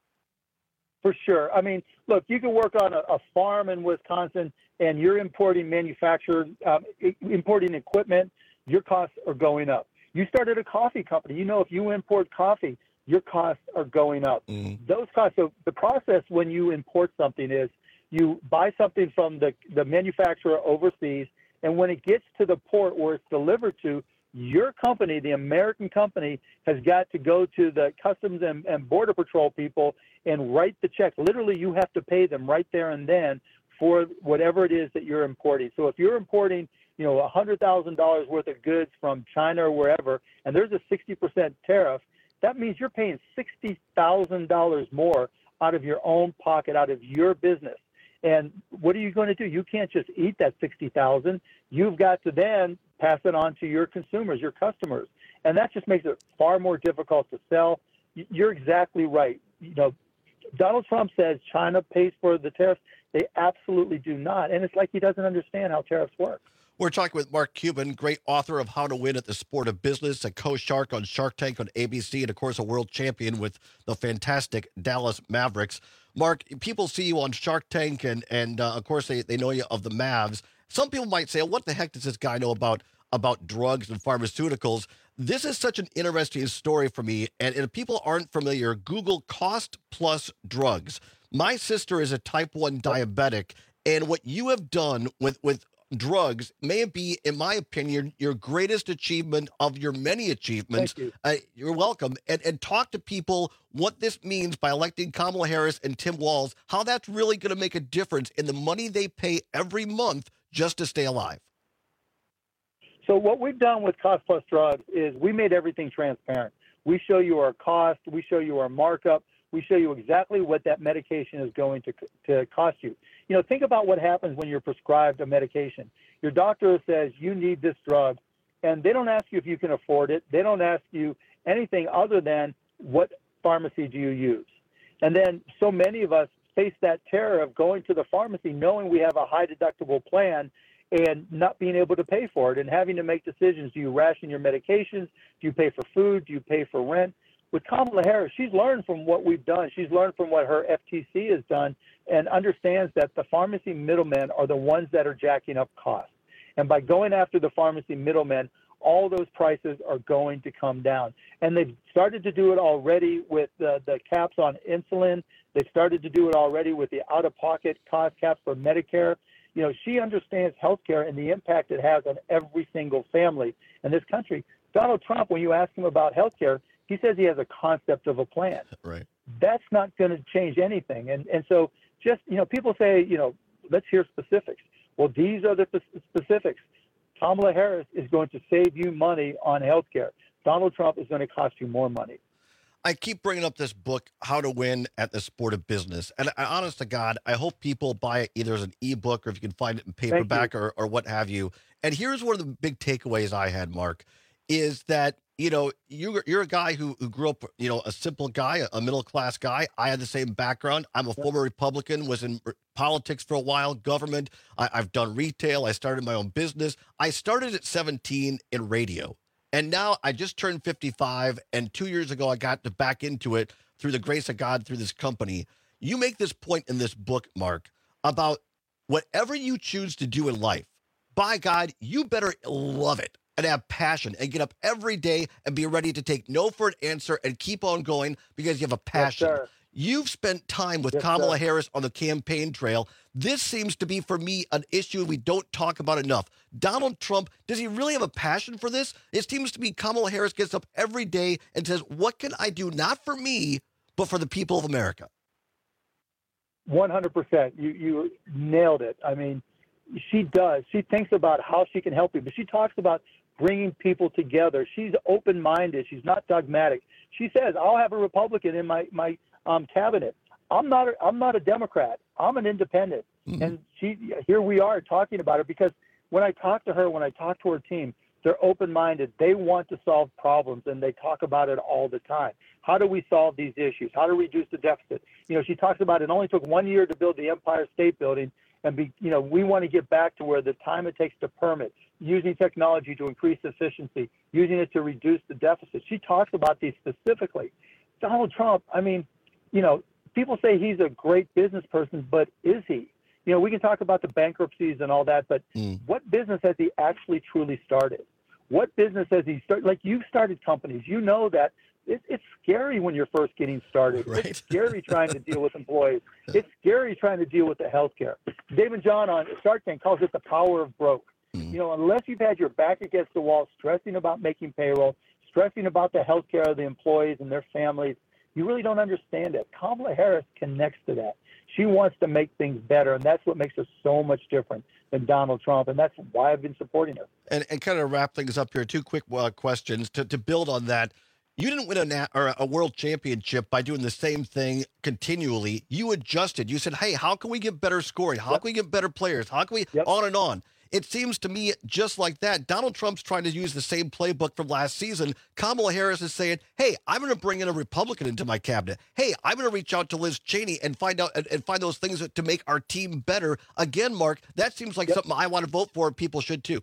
For sure. I mean, look, you can work on a farm in Wisconsin and you're importing importing equipment, your costs are going up. You started a coffee company. If you import coffee, your costs are going up. Those costs, so the process when you import something is you buy something from the manufacturer overseas, and when it gets to the port where it's delivered to, your company, the American company, has got to go to the Customs and Border Patrol people and write the check. Literally, you have to pay them right there and then for whatever it is that you're importing. So if you're importing, $100,000 worth of goods from China or wherever, and there's a 60% tariff, that means you're paying $60,000 more out of your own pocket, out of your business. And what are you going to do? You can't just eat that $60,000. You've got to then pass it on to your consumers, your customers. And that just makes it far more difficult to sell. You're exactly right. Donald Trump says China pays for the tariffs. They absolutely do not. And it's like he doesn't understand how tariffs work.
We're talking with Mark Cuban, great author of How to Win at the Sport of Business, a co-shark on Shark Tank on ABC, and, of course, a world champion with the fantastic Dallas Mavericks. Mark, people see you on Shark Tank, and of course, they know you of the Mavs. Some people might say, what the heck does this guy know about drugs and pharmaceuticals? This is such an interesting story for me, and if people aren't familiar, Google cost plus drugs. My sister is a type 1 diabetic, and what you have done with drugs may be, in my opinion, your greatest achievement of your many achievements.
Thank you.
You're welcome. And talk to people what this means by electing Kamala Harris and Tim Walz, how that's really going to make a difference in the money they pay every month just to stay alive.
So what we've done with Cost Plus Drugs is we made everything transparent. We show you our cost. We show you our markup. We show you exactly what that medication is going to cost you. Think about what happens when you're prescribed a medication. Your doctor says you need this drug, and they don't ask you if you can afford it. They don't ask you anything other than what pharmacy do you use. And then so many of us face that terror of going to the pharmacy knowing we have a high deductible plan and not being able to pay for it and having to make decisions. Do you ration your medications? Do you pay for food? Do you pay for rent? With Kamala Harris, she's learned from what we've done. She's learned from what her FTC has done and understands that the pharmacy middlemen are the ones that are jacking up costs. And by going after the pharmacy middlemen, all those prices are going to come down. And they've started to do it already with the caps on insulin. They've started to do it already with the out-of-pocket cost caps for Medicare. She understands healthcare and the impact it has on every single family in this country. Donald Trump, when you ask him about healthcare, he says he has a concept of a plan.
Right.
That's not going to change anything. And so just, people say, let's hear specifics. Well, these are the specifics. Kamala Harris is going to save you money on health care. Donald Trump is going to cost you more money.
I keep bringing up this book, How to Win at the Sport of Business. And honest to God, I hope people buy it either as an ebook or if you can find it in paperback or what have you. And here's one of the big takeaways I had, Mark, is that, you're a guy who grew up, a simple guy, a middle-class guy. I had the same background. I'm a former Republican, was in politics for a while, government. I've done retail. I started my own business. I started at 17 in radio. And now I just turned 55, and 2 years ago I got back into it through the grace of God through this company. You make this point in this book, Mark, about whatever you choose to do in life, by God, you better love it and have passion and get up every day and be ready to take no for an answer and keep on going because you have a passion.
Yes, sir.
You've spent time with Kamala Harris on the campaign trail. This seems to be, for me, an issue we don't talk about enough. Donald Trump, does he really have a passion for this? It seems to be Kamala Harris gets up every day and says, what can I do, not for me, but for the people of America?
100%. You nailed it. I mean, she does. She thinks about how she can help people. She talks about bringing people together. She's open-minded. She's not dogmatic. She says, I'll have a Republican in my cabinet. I'm not a Democrat. I'm an independent. Mm-hmm. And here we are talking about it because when I talk to her, when I talk to her team, they're open-minded. They want to solve problems, and they talk about it all the time. How do we solve these issues? How do we reduce the deficit? She talks about it only took 1 year to build the Empire State Building, and we want to get back to where the time it takes to permit, using technology to increase efficiency, using it to reduce the deficit. She talks about these specifically. Donald Trump, I mean, people say he's a great business person, but is he? We can talk about the bankruptcies and all that, but what business has he actually truly started? What business has he started? Like, you've started companies. You know that it's scary when you're first getting started. Right. It's scary trying to deal with employees. It's scary trying to deal with the healthcare. David John on Shark Tank calls it the power of broke. Unless you've had your back against the wall, stressing about making payroll, stressing about the healthcare of the employees and their families, you really don't understand it. Kamala Harris connects to that. She wants to make things better, and that's what makes her so much different than Donald Trump, and that's why I've been supporting her.
And kind of wrap things up here, two quick questions to build on that. You didn't win a world championship by doing the same thing continually. You adjusted. You said, hey, how can we get better scoring? How can we get better players? How can we on and on? It seems to me just like that. Donald Trump's trying to use the same playbook from last season. Kamala Harris is saying, hey, I'm going to bring in a Republican into my cabinet. Hey, I'm going to reach out to Liz Cheney and find out and find those things to make our team better. Again, Mark, that seems like something I want to vote for, and people should too.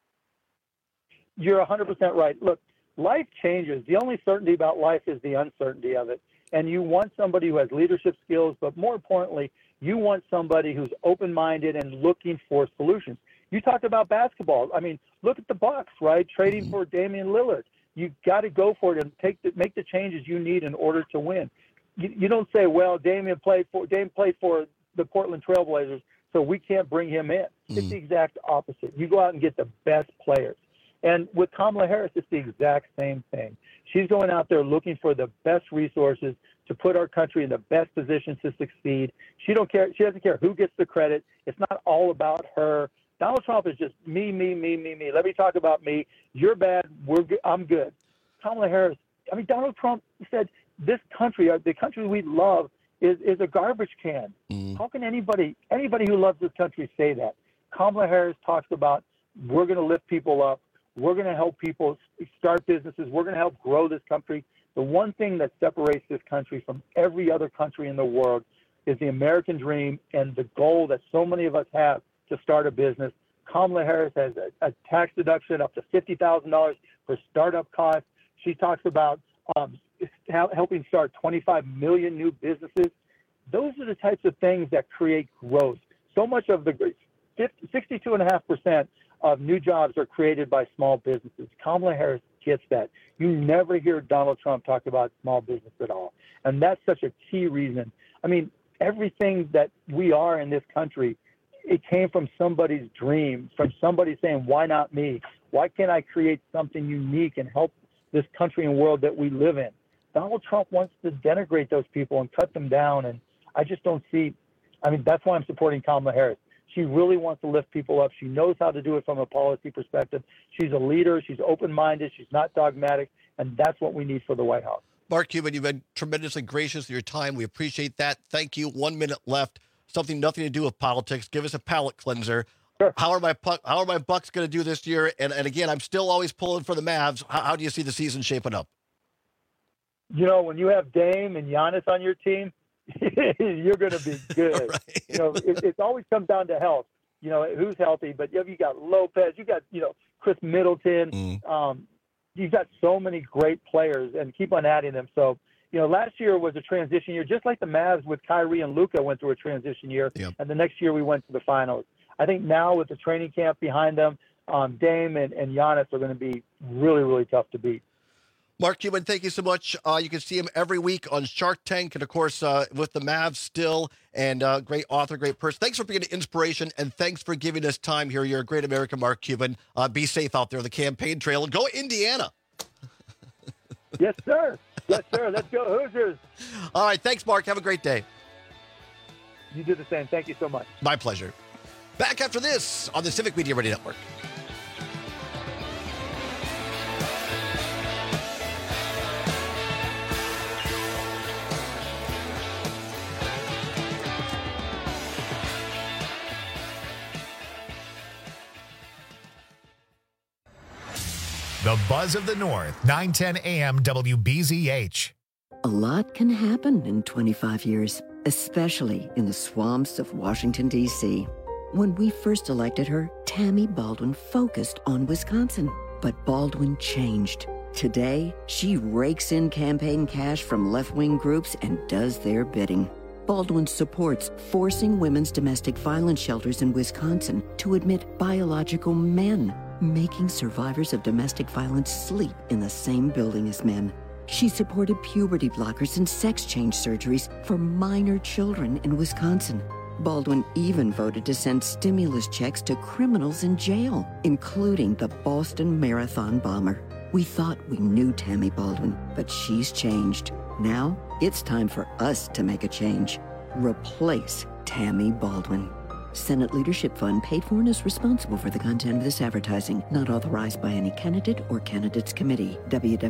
You're 100% right. Look, life changes. The only certainty about life is the uncertainty of it. And you want somebody who has leadership skills, but more importantly, you want somebody who's open-minded and looking for solutions. You talked about basketball. I mean, look at the Bucks, right? Trading for Damian Lillard. You've got to go for it and make the changes you need in order to win. You don't say, well, Dame played for the Portland Trailblazers, so we can't bring him in. It's the exact opposite. You go out and get the best players. And with Kamala Harris, it's the exact same thing. She's going out there looking for the best resources to put our country in the best position to succeed. She doesn't care who gets the credit. It's not all about her. Donald Trump is just me. Let me talk about me. You're bad. I'm good. Kamala Harris, Donald Trump said this country, the country we love, is a garbage can. How can anybody who loves this country say that? Kamala Harris talks about we're going to lift people up. We're going to help people start businesses. We're going to help grow this country. The one thing that separates this country from every other country in the world is the American dream and the goal that so many of us have to start a business. Kamala Harris has a tax deduction up to $50,000 for startup costs. She talks about helping start 25 million new businesses. Those are the types of things that create growth. So much of the 62.5% of new jobs are created by small businesses. Kamala Harris gets that. You never hear Donald Trump talk about small business at all. And that's such a key reason. Everything that we are in this country, it came from somebody's dream, from somebody saying, why not me? Why can't I create something unique and help this country and world that we live in? Donald Trump wants to denigrate those people and cut them down. And I just don't see, that's why I'm supporting Kamala Harris. She really wants to lift people up. She knows how to do it from a policy perspective. She's a leader. She's open-minded. She's not dogmatic. And that's what we need for the White House.
Mark Cuban, you've been tremendously gracious with your time. We appreciate that. Thank you. 1 minute left. Something nothing to do with politics. Give us a palate cleanser. Sure. How are my Bucks going to do this year? And again, I'm still always pulling for the Mavs. How do you see the season shaping up?
When you have Dame and Giannis on your team, you're going to be good. Right. It always comes down to health. Who's healthy? But you got Lopez. You got Chris Middleton. You've got so many great players, and keep on adding them. So. Last year was a transition year, just like the Mavs with Kyrie and Luka went through a transition year. Yep. And the next year we went to the finals. I think now with the training camp behind them, Dame and Giannis are going to be really, really tough to beat.
Mark Cuban, thank you so much. You can see him every week on Shark Tank and, of course, with the Mavs still. And great author, great person. Thanks for being an inspiration, and thanks for giving us time here. You're a great American, Mark Cuban. Be safe out there on the campaign trail. And go Indiana.
Yes, sir. Yes, sir. Let's go Hoosiers.
All right. Thanks, Mark. Have a great day.
You do the same. Thank you so much.
My pleasure. Back after this on the Civic Media Radio Network.
The Buzz of the North, 910 AM WBZH.
A lot can happen in 25 years, especially in the swamps of Washington, D.C. When we first elected her, Tammy Baldwin focused on Wisconsin. But Baldwin changed. Today, she rakes in campaign cash from left-wing groups and does their bidding. Baldwin supports forcing women's domestic violence shelters in Wisconsin to admit biological men, making survivors of domestic violence sleep in the same building as men. She supported puberty blockers and sex change surgeries for minor children in Wisconsin. Baldwin even voted to send stimulus checks to criminals in jail, including the Boston Marathon bomber. We thought we knew Tammy Baldwin, but she's changed. Now, it's time for us to make a change. Replace Tammy Baldwin. Senate Leadership Fund paid for and is responsible for the content of this advertising, not authorized by any candidate or candidates committee.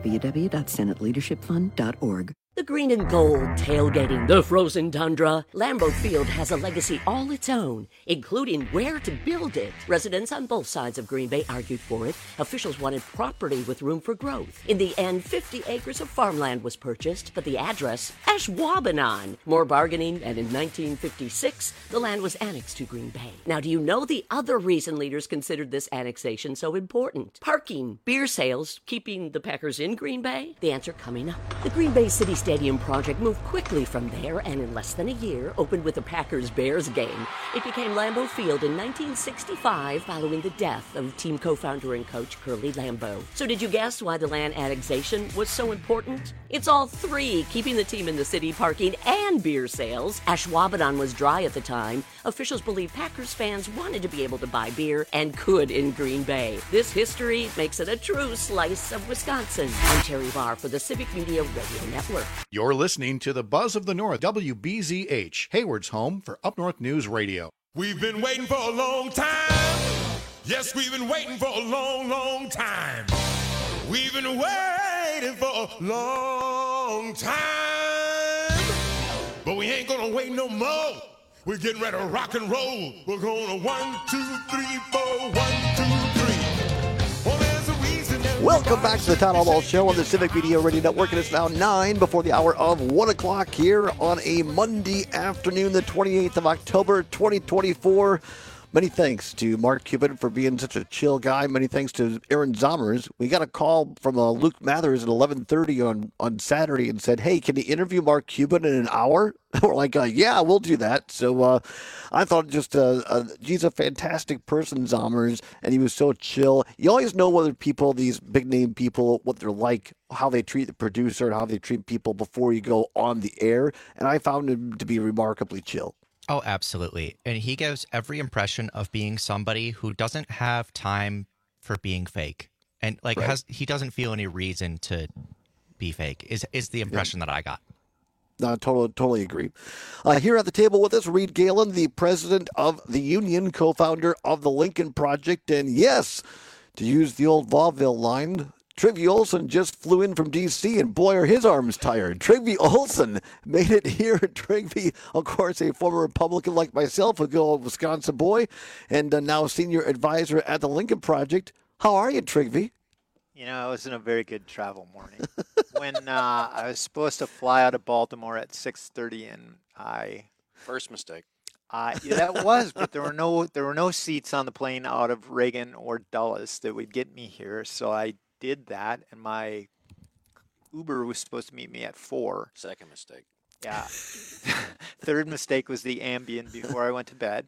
www.senateleadershipfund.org.
The green and gold tailgating, the frozen tundra. Lambeau Field has a legacy all its own, including where to build it. Residents on both sides of Green Bay argued for it. Officials wanted property with room for growth. In the end, 50 acres of farmland was purchased, but the address, Ashwaubenon. More bargaining, and in 1956, the land was annexed to Green Bay. Now, do you know the other reason leaders considered this annexation so important? Parking, beer sales, keeping the Packers in Green Bay? The answer coming up. The Green Bay City Stadium project moved quickly from there and in less than a year opened with a Packers-Bears game. It became Lambeau Field in 1965 following the death of team co-founder and coach Curly Lambeau. So did you guess why the land annexation was so important? It's all three, keeping the team in the city, parking, and beer sales. Ashwaubenon was dry at the time. Officials believe Packers fans wanted to be able to buy beer and could in Green Bay. This history makes it a true slice of Wisconsin. I'm Terry Barr for the Civic Media Radio Network.
You're listening to the Buzz of the North, WBZH, Hayward's home for Up North News Radio.
We've been waiting for a long time. Yes, we've been waiting for a long, long time. We've been waiting for a long time. But we ain't gonna wait no more. We're getting ready to rock and roll. We're gonna 1, 2, 3, 4, 1, 2, 3. Oh, there's a reason.
Welcome back to the Town Hall Show on the Civic Media Radio Network. And it's now 9 before the hour of 1 o'clock here on a Monday afternoon, the 28th of October, 2024. Many thanks to Mark Cuban for being such a chill guy. Many thanks to Aaron Zommers. We got a call from Luke Mathers at 11:30 on Saturday and said, hey, can you interview Mark Cuban in an hour? We're like, yeah, we'll do that. So I thought he's a fantastic person, Zommers, and he was so chill. You always know whether people, these big-name people, what they're like, how they treat the producer and how they treat people before you go on the air, and I found him to be remarkably chill.
Oh, absolutely. And he gives every impression of being somebody who doesn't have time for being fake. And he doesn't feel any reason to be fake is the impression that I got.
No, totally agree. Here at the table with us, Reed Galen, the president of the union, co-founder of the Lincoln Project. And yes, to use the old vaudeville line, Trygve Olsen just flew in from D.C., and boy, are his arms tired. Trygve Olsen made it here. Trygve, of course, a former Republican like myself, a good old Wisconsin boy, and now senior advisor at the Lincoln Project. How are you, Trygve?
You know, it wasn't a very good travel morning. When I was supposed to fly out of Baltimore at 6:30, and
First mistake.
Yeah, that was, but there were no seats on the plane out of Reagan or Dulles that would get me here, so I did that, and my Uber was supposed to meet me at 4.
Second mistake.
Yeah. Third mistake was the Ambien before I went to bed.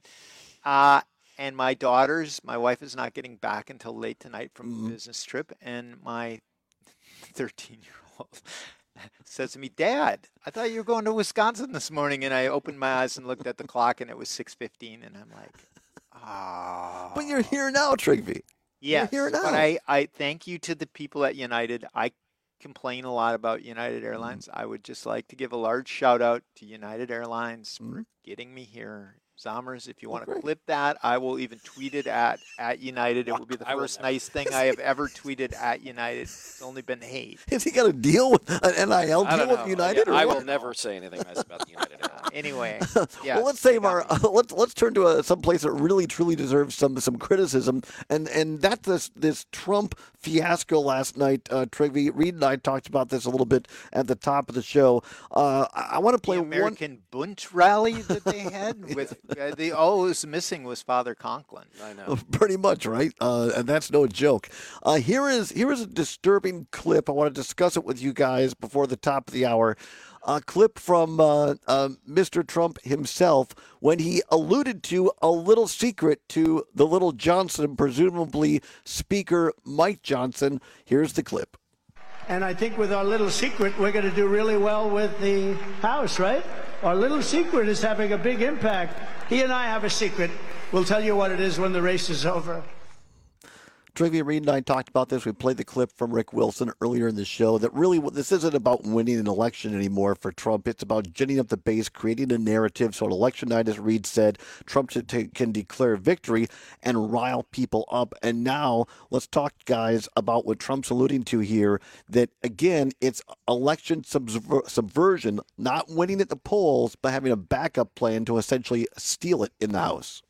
And my wife is not getting back until late tonight from a business trip, and my 13-year-old says to me, "Dad, I thought you were going to Wisconsin this morning." And I opened my eyes and looked at the clock, and it was 6:15, and I'm like, "Ah."
But you're here now, Trigby.
Yes,
You're here now.
but I thank you to the people at United. I complain a lot about United Airlines. I would just like to give a large shout out to United Airlines for getting me here. Zommers, if you want to clip that, I will even tweet it at United. It will be the first nice thing I have ever tweeted at United. It's only been hate.
Has he got a deal with an NIL deal with United?
I will never say anything nice about the United Airlines.
Anyway, yeah.
Well, let's save our. Let's turn to some place that really truly deserves some criticism, and that's this Trump fiasco last night. Trigby, Reed and I talked about this a little bit at the top of the show. I want to play
the American Bund rally that they had with all who's missing was Father Conklin.
I know,
pretty much, right? And that's no joke. Here is a disturbing clip. I want to discuss it with you guys before the top of the hour. A clip from Mr. Trump himself when he alluded to a little secret to the little Johnson, presumably Speaker Mike Johnson. Here's the clip.
And I think with our little secret, we're going to do really well with the House, right? Our little secret is having a big impact. He and I have a secret. We'll tell you what it is when the race is over.
Trivia Reed and I talked about this. We played the clip from Rick Wilson earlier in the show that really this isn't about winning an election anymore for Trump. It's about ginning up the base, creating a narrative. So on election night, as Reed said, Trump can declare victory and rile people up. And now let's talk, guys, about what Trump's alluding to here, that, again, it's election subversion, not winning at the polls, but having a backup plan to essentially steal it in the House.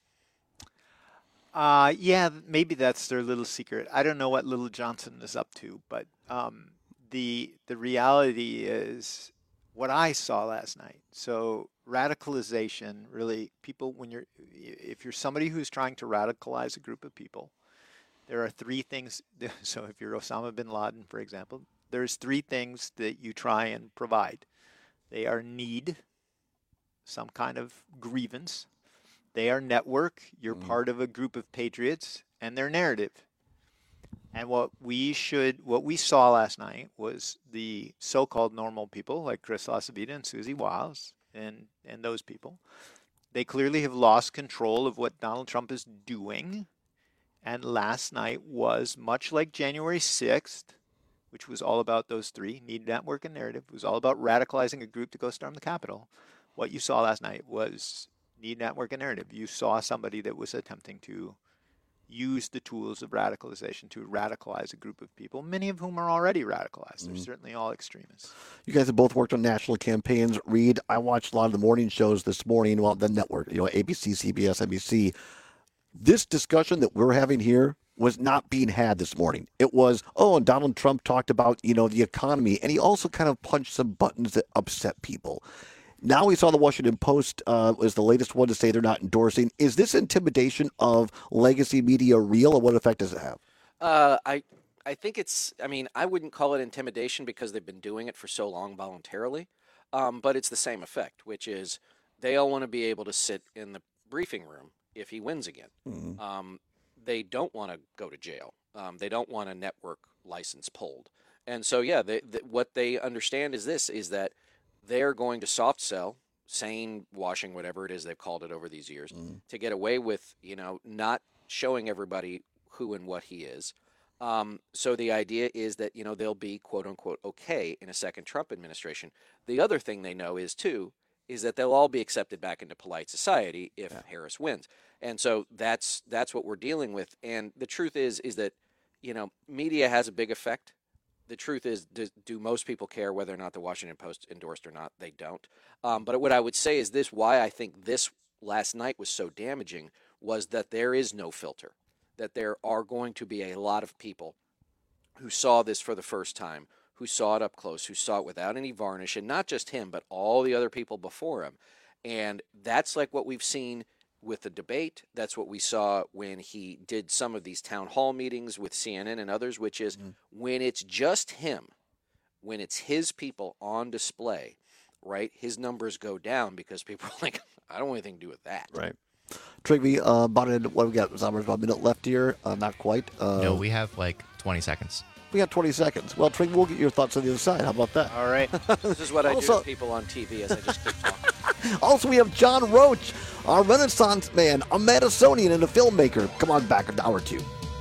Yeah, maybe that's their little secret. I don't know what Little Johnson is up to, but the reality is what I saw last night. So radicalization, really, people, if you're somebody who's trying to radicalize a group of people, there are three things. So if you're Osama bin Laden, for example, there's three things that you try and provide. They are need, some kind of grievance. They are network. You're part of a group of patriots, and their narrative. And what we saw last night was the so-called normal people like Chris LaCivita and Susie Wiles and those people. They clearly have lost control of what Donald Trump is doing. And last night was much like January 6th, which was all about those three, need, network, and narrative. It was all about radicalizing a group to go storm the Capitol. What you saw last night was need, network, and narrative. You saw somebody that was attempting to use the tools of radicalization to radicalize a group of people, many of whom are already radicalized. They're certainly all extremists.
You guys have both worked on national campaigns. Reed, I watched a lot of the morning shows this morning, well, the network, ABC, CBS, NBC. This discussion that we're having here was not being had this morning. It was, and Donald Trump talked about, the economy, and he also kind of punched some buttons that upset people. Now we saw the Washington Post was the latest one to say they're not endorsing. Is this intimidation of legacy media real, or what effect does it have?
I think it's, I wouldn't call it intimidation because they've been doing it for so long voluntarily, but it's the same effect, which is they all want to be able to sit in the briefing room if he wins again. Mm-hmm. They don't want to go to jail. They don't want a network license pulled. And so, what they understand is that they're going to soft sell, sane washing, whatever it is they've called it over these years, to get away with, not showing everybody who and what he is. So the idea is that, they'll be, quote unquote, okay in a second Trump administration. The other thing they know is that they'll all be accepted back into polite society if Harris wins. And so that's what we're dealing with. And the truth is that, media has a big effect. The truth is, do most people care whether or not the Washington Post endorsed or not? They don't. But what I would say is this, why I think this last night was so damaging was that there is no filter, that there are going to be a lot of people who saw this for the first time, who saw it up close, who saw it without any varnish, and not just him, but all the other people before him. And that's like what we've seen with the debate. That's what we saw when he did some of these town hall meetings with CNN and others, which is when it's just him, when it's his people on display, right, his numbers go down because people are like, I don't want anything to do with that.
Right. Trigby, what do we got? About a minute left here. Not quite.
No, we have like 20 seconds.
We got 20 seconds. Well, Trig, we'll get your thoughts on the other side. How about that?
All right.
This is what I do to people on TV as I just keep talking.
Also, we have John Roach, our Renaissance man, a Madisonian and a filmmaker. Come on back, an hour or two.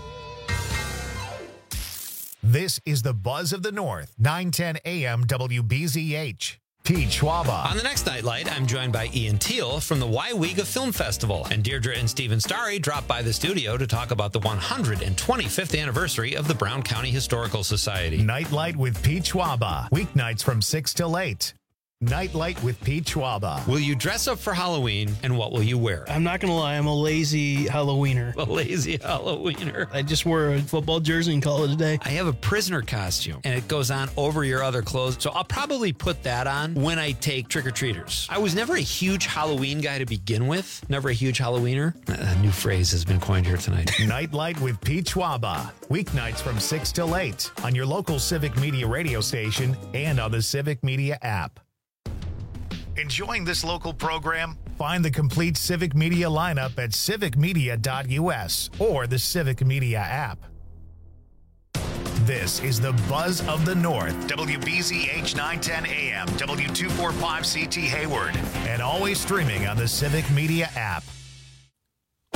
This is the Buzz of the North, 910 AM WBZH. Pete Schwaba.
On the next Nightlight, I'm joined by Ian Teal from the Waiwiga Film Festival. And Deirdre and Stephen Starry dropped by the studio to talk about the 125th anniversary of the Brown County Historical Society.
Nightlight with Pete Schwaba. Weeknights from 6 till 8. Nightlight with Pete Schwaba.
Will you dress up for Halloween, and what will you wear?
I'm not going to lie, I'm a lazy Halloweener.
A lazy Halloweener.
I just wore a football jersey and call it a day.
I have a prisoner costume, and it goes on over your other clothes, so I'll probably put that on when I take trick-or-treaters. I was never a huge Halloween guy to begin with. Never a huge Halloweener. A new phrase has been coined here tonight.
Nightlight with Pete Schwaba. Weeknights from 6 till 8 on your local Civic Media radio station and on the Civic Media app. Enjoying this local program? Find the complete Civic Media lineup at civicmedia.us or the Civic Media app. This is the Buzz of the North, WBZH 910 AM, W245CT Hayward, and always streaming on the Civic Media app.